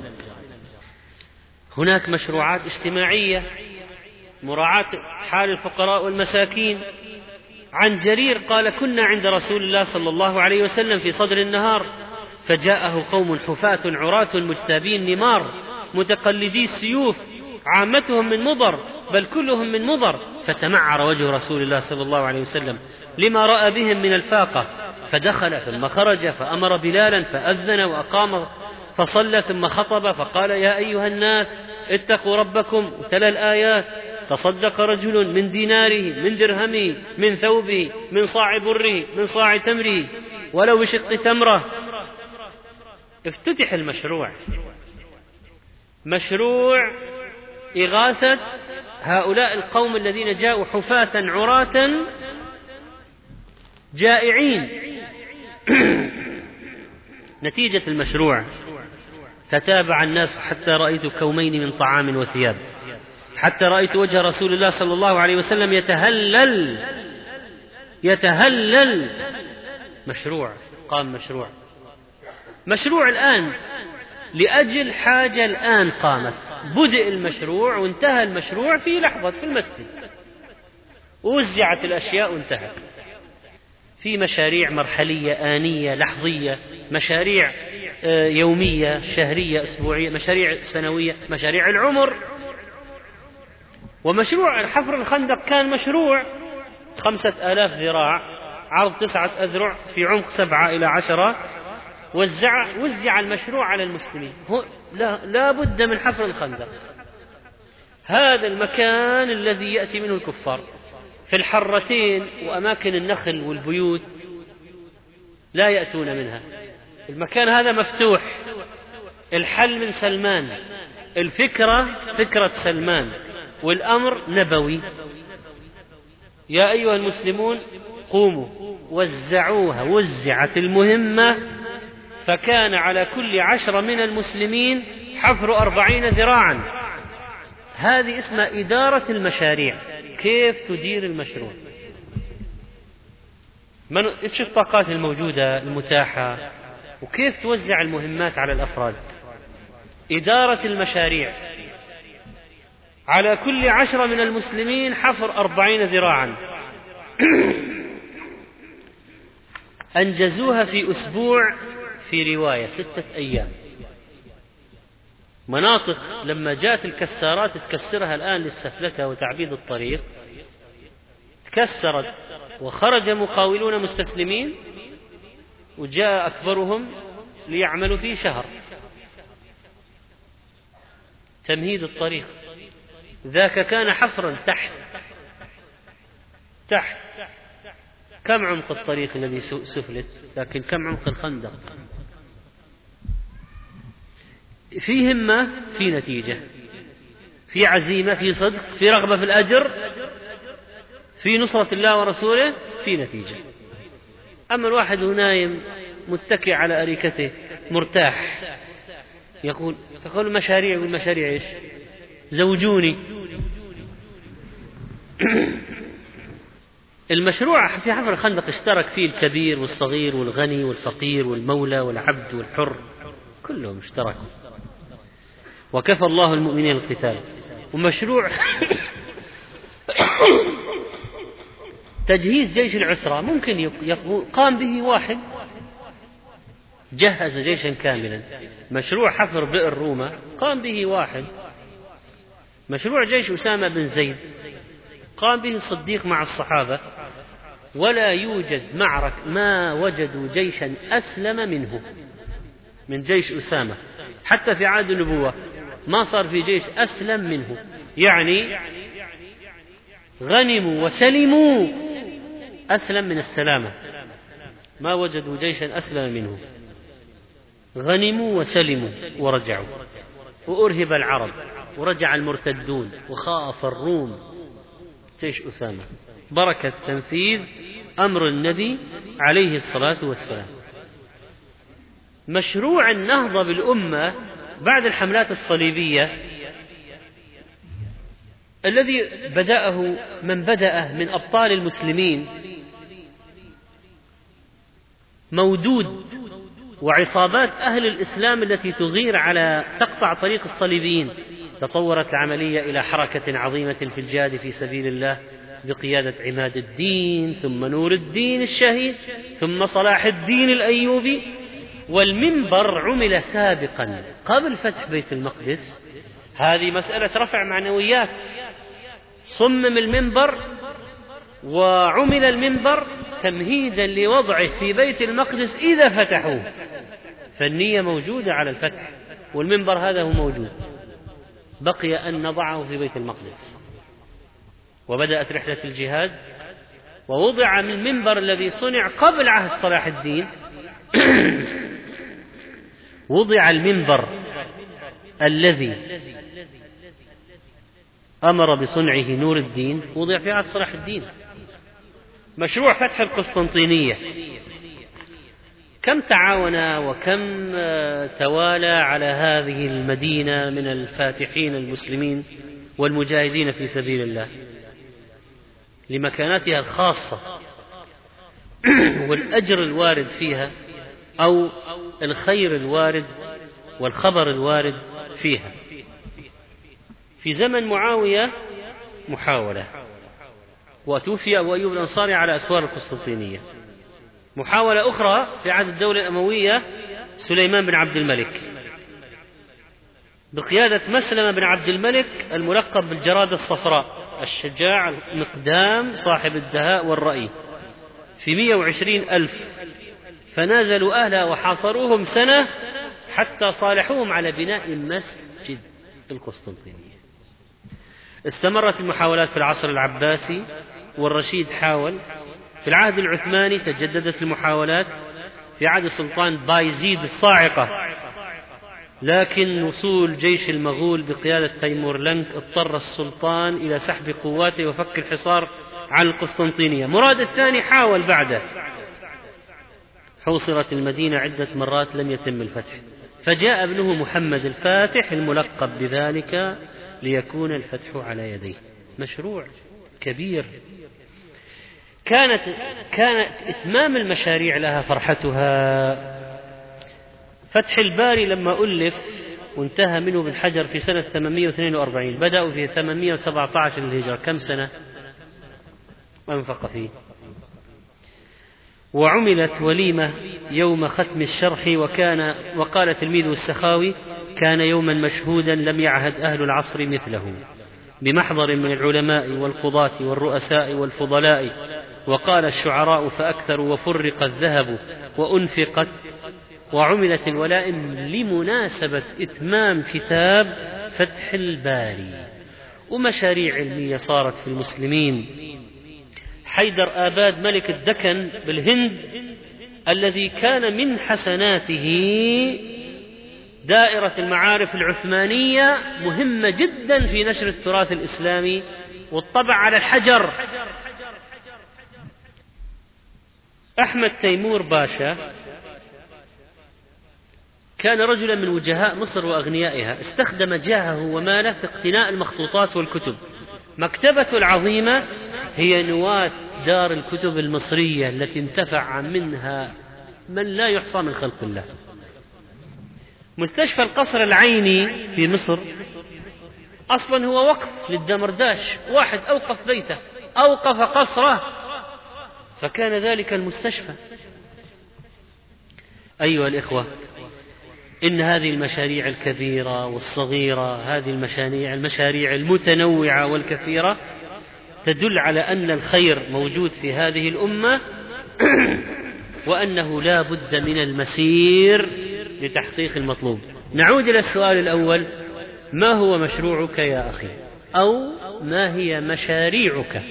هناك مشروعات اجتماعية، مراعاة حال الفقراء والمساكين. عن جرير قال: كنا عند رسول الله صلى الله عليه وسلم في صدر النهار، فجاءه قوم حفاة عراة مجتابين نمار متقلدي السيوف، عامتهم من مضر بل كلهم من مضر، فتمعر وجه رسول الله صلى الله عليه وسلم لما رأى بهم من الفاقة، فدخل ثم خرج فأمر بلالا فأذن وأقام فصلى ثم خطب فقال: يا أيها الناس اتقوا ربكم، وتلا الآيات: تصدق رجل من ديناره من درهمه من ثوبه من صاع بره من صاع تمره ولو بشق تمرة. افتتح المشروع، مشروع إغاثة هؤلاء القوم الذين جاءوا حفاة عراة جائعين. نتيجة المشروع: تتابع الناس حتى رأيت كومين من طعام وثياب، حتى رأيت وجه رسول الله صلى الله عليه وسلم يتهلل يتهلل. مشروع، قام مشروع مشروع الآن لأجل حاجة الآن قامت. بدأ المشروع وانتهى المشروع في لحظة في المسجد، ووزعت الأشياء وانتهت. في مشاريع مرحلية آنية لحظية، مشاريع يومية شهرية أسبوعية، مشاريع سنوية، مشاريع العمر. ومشروع حفر الخندق كان مشروع خمسة آلاف ذراع، عرض تسعة أذرع، في عمق سبعة إلى عشرة. وزع, وزع المشروع على المسلمين. لا, لا بد من حفر الخندق، هذا المكان الذي يأتي منه الكفار في الحرتين وأماكن النخل والبيوت لا يأتون منها. المكان هذا مفتوح، الحل من سلمان، الفكرة فكرة سلمان، والأمر نبوي. يا أيها المسلمون قوموا، وزعوها. وزعت المهمة، فكان على كل عشرة من المسلمين حفر أربعين ذراعا. هذه اسمها إدارة المشاريع، كيف تدير المشروع، من إيش الطاقات الموجودة المتاحة، وكيف توزع المهمات على الأفراد. إدارة المشاريع، على كل عشرة من المسلمين حفر أربعين ذراعا. أنجزوها في أسبوع، في رواية ستة أيام. مناطق لما جاءت الكسارات تكسرها الآن للسفلتة وتعبيد الطريق، تكسرت وخرج مقاولون مستسلمين، وجاء أكبرهم ليعملوا في شهر تمهيد الطريق. ذاك كان حفرا تحت تحت كم عمق الطريق الذي سفلت، لكن كم عمق الخندق. في همة، في نتيجة، في عزيمة، في صدق، في رغبة في الأجر، في نصرة الله ورسوله، في نتيجة. أما الواحد نايم متكئ على أريكته مرتاح، يقول تقول مشاريع، والمشاريع إيش؟ زوجوني. المشروع في حفر الخندق اشترك فيه الكبير والصغير والغني والفقير والمولى والعبد والحر، كلهم اشتركوا، وكفى الله المؤمنين القتال. ومشروع تجهيز جيش العسرة ممكن يقوم قام به واحد، جهز جيشا كاملا. مشروع حفر بئر روما قام به واحد. مشروع جيش أسامة بن زيد قام به الصديق مع الصحابة، ولا يوجد معرك ما وجدوا جيشا أسلم منه من جيش أسامة. حتى في عهد النبوة ما صار في جيش أسلم منه، يعني غنموا وسلموا أسلم من السلامة، ما وجدوا جيشا أسلم منه. غنموا وسلموا ورجعوا، وأرهب العرب ورجع المرتدون وخاف الروم. جيش أسامة بركة تنفيذ أمر النبي عليه الصلاة والسلام. مشروع النهضة بالأمة بعد الحملات الصليبية الذي بدأه من بدأه من أبطال المسلمين مودود وعصابات أهل الإسلام التي تغير على تقطع طريق الصليبيين. تطورت العملية إلى حركة عظيمة في الجهاد في سبيل الله بقيادة عماد الدين، ثم نور الدين الشهيد، ثم صلاح الدين الأيوبي. والمنبر عمل سابقا قبل فتح بيت المقدس. هذه مسألة رفع معنويات. صمم المنبر وعمل المنبر تمهيدا لوضعه في بيت المقدس إذا فتحوه، فالنية موجودة على الفتح، والمنبر هذا هو موجود. بقي أن نضعه في بيت المقدس، وبدأت رحلة الجهاد، ووضع من المنبر الذي صنع قبل عهد صلاح الدين وضع المنبر الذي أمر بصنعه نور الدين، وضع في عهد صلاح الدين. مشروع فتح القسطنطينية كم تعاون وكم توالى على هذه المدينة من الفاتحين المسلمين والمجاهدين في سبيل الله لمكانتها الخاصة والأجر الوارد فيها أو الخير الوارد والخبر الوارد فيها. في زمن معاوية محاولة، وتوفي أبو أيوب الأنصاري على أسوار القسطنطينية. محاولة أخرى في عهد الدولة الأموية سليمان بن عبد الملك بقيادة مسلمة بن عبد الملك الملقب بالجرادة الصفراء، الشجاع المقدام صاحب الدهاء والرأي، في مئة وعشرين ألف، فنازلوا أهلها وحاصروهم سنة حتى صالحوهم على بناء مسجد القسطنطينية. استمرت المحاولات في العصر العباسي والرشيد حاول. في العهد العثماني تجددت المحاولات في عهد السلطان بايزيد الصاعقة، لكن وصول جيش المغول بقيادة تيمورلنك اضطر السلطان إلى سحب قواته وفك الحصار عن القسطنطينية. مراد الثاني حاول بعده، حوصرت المدينة عدة مرات لم يتم الفتح، فجاء ابنه محمد الفاتح الملقب بذلك ليكون الفتح على يديه. مشروع كبير. كانت كانت إتمام المشاريع لها فرحتها. فتح الباري لما ألف وانتهى منه ابن حجر في سنة ثمانمئة واثنين وأربعين، بدأوا في ثمانمئة وسبعة عشر للهجرة، كم سنة أنفق فيه؟ وعملت وليمة يوم ختم الشرح، وكان وقال تلميذه السخاوي: كان يوما مشهودا لم يعهد أهل العصر مثله، بمحضر من العلماء والقضاة والرؤساء والفضلاء. وقال الشعراء: فأكثروا وفرق الذهب وأنفقت. وعملت الولائم لمناسبة إتمام كتاب فتح الباري. ومشاريع علمية صارت في المسلمين. حيدر آباد ملك الدكن بالهند الذي كان من حسناته دائرة المعارف العثمانية مهمة جدا في نشر التراث الإسلامي والطبع على الحجر. أحمد تيمور باشا كان رجلا من وجهاء مصر وأغنيائها، استخدم جاهه وماله في اقتناء المخطوطات والكتب. مكتبته العظيمة هي نواة دار الكتب المصرية التي انتفع منها من لا يحصى من خلق الله. مستشفى القصر العيني في مصر أصلا هو وقف للدمرداش، واحد أوقف بيته، أوقف قصره، فكان ذلك المستشفى. أيها الإخوة، إن هذه المشاريع الكبيرة والصغيرة، هذه المشاريع المشاريع المتنوعة والكثيرة تدل على أن الخير موجود في هذه الأمة وأنه لا بد من المسير لتحقيق المطلوب. نعود إلى السؤال الأول: ما هو مشروعك يا أخي؟ أو ما هي مشاريعك؟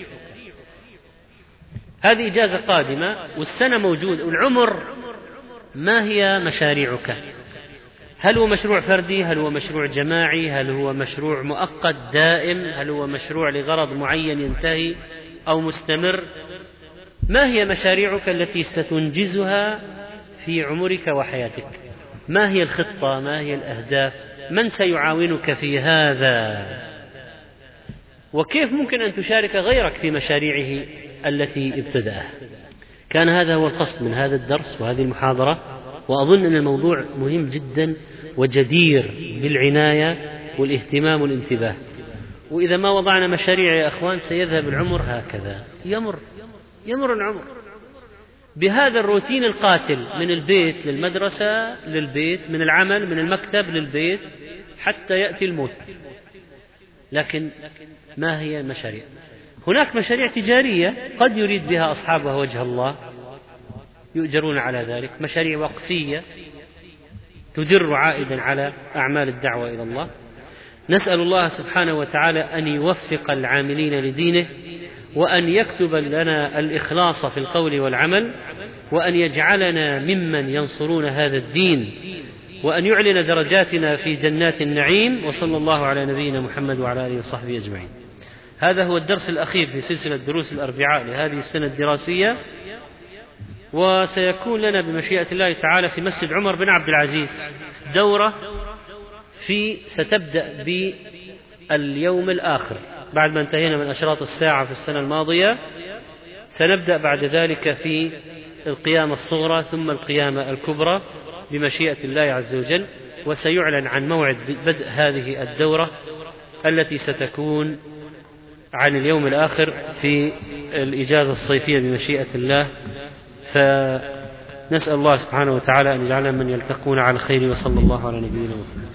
هذه إجازة قادمة والسنة موجود والعمر. ما هي مشاريعك؟ هل هو مشروع فردي؟ هل هو مشروع جماعي؟ هل هو مشروع مؤقت دائم؟ هل هو مشروع لغرض معين ينتهي أو مستمر؟ ما هي مشاريعك التي ستنجزها في عمرك وحياتك؟ ما هي الخطة؟ ما هي الأهداف؟ من سيعاونك في هذا؟ وكيف ممكن أن تشارك غيرك في مشاريعه التي ابتدأها؟ كان هذا هو القصد من هذا الدرس وهذه المحاضرة، وأظن أن الموضوع مهم جدا وجدير بالعناية والاهتمام والانتباه. وإذا ما وضعنا مشاريع يا أخوان سيذهب العمر هكذا، يمر يمر العمر بهذا الروتين القاتل، من البيت للمدرسة للبيت، من العمل من المكتب للبيت، حتى يأتي الموت. لكن ما هي المشاريع؟ هناك مشاريع تجارية قد يريد بها أصحابها وجه الله، يؤجرون على ذلك، مشاريع وقفية تدر عائدا على أعمال الدعوة إلى الله. نسأل الله سبحانه وتعالى أن يوفق العاملين لدينه، وأن يكتب لنا الإخلاص في القول والعمل، وأن يجعلنا ممن ينصرون هذا الدين، وأن يعلن درجاتنا في جنات النعيم. وصلى الله على نبينا محمد وعلى آله وصحبه أجمعين. هذا هو الدرس الأخير في سلسلة دروس الأربعاء لهذه السنة الدراسية، وسيكون لنا بمشيئة الله تعالى في مسجد عمر بن عبد العزيز دورة في ستبدأ باليوم الآخر بعد ما انتهينا من أشراط الساعة في السنة الماضية. سنبدأ بعد ذلك في القيامة الصغرى ثم القيامة الكبرى بمشيئة الله عز وجل، وسيعلن عن موعد بدء هذه الدورة التي ستكون عن اليوم الآخر في الإجازة الصيفية بمشيئة الله. فنسأل الله سبحانه وتعالى أن يجعلنا من يلتقون على خير، وصلى الله على نبينا محمد.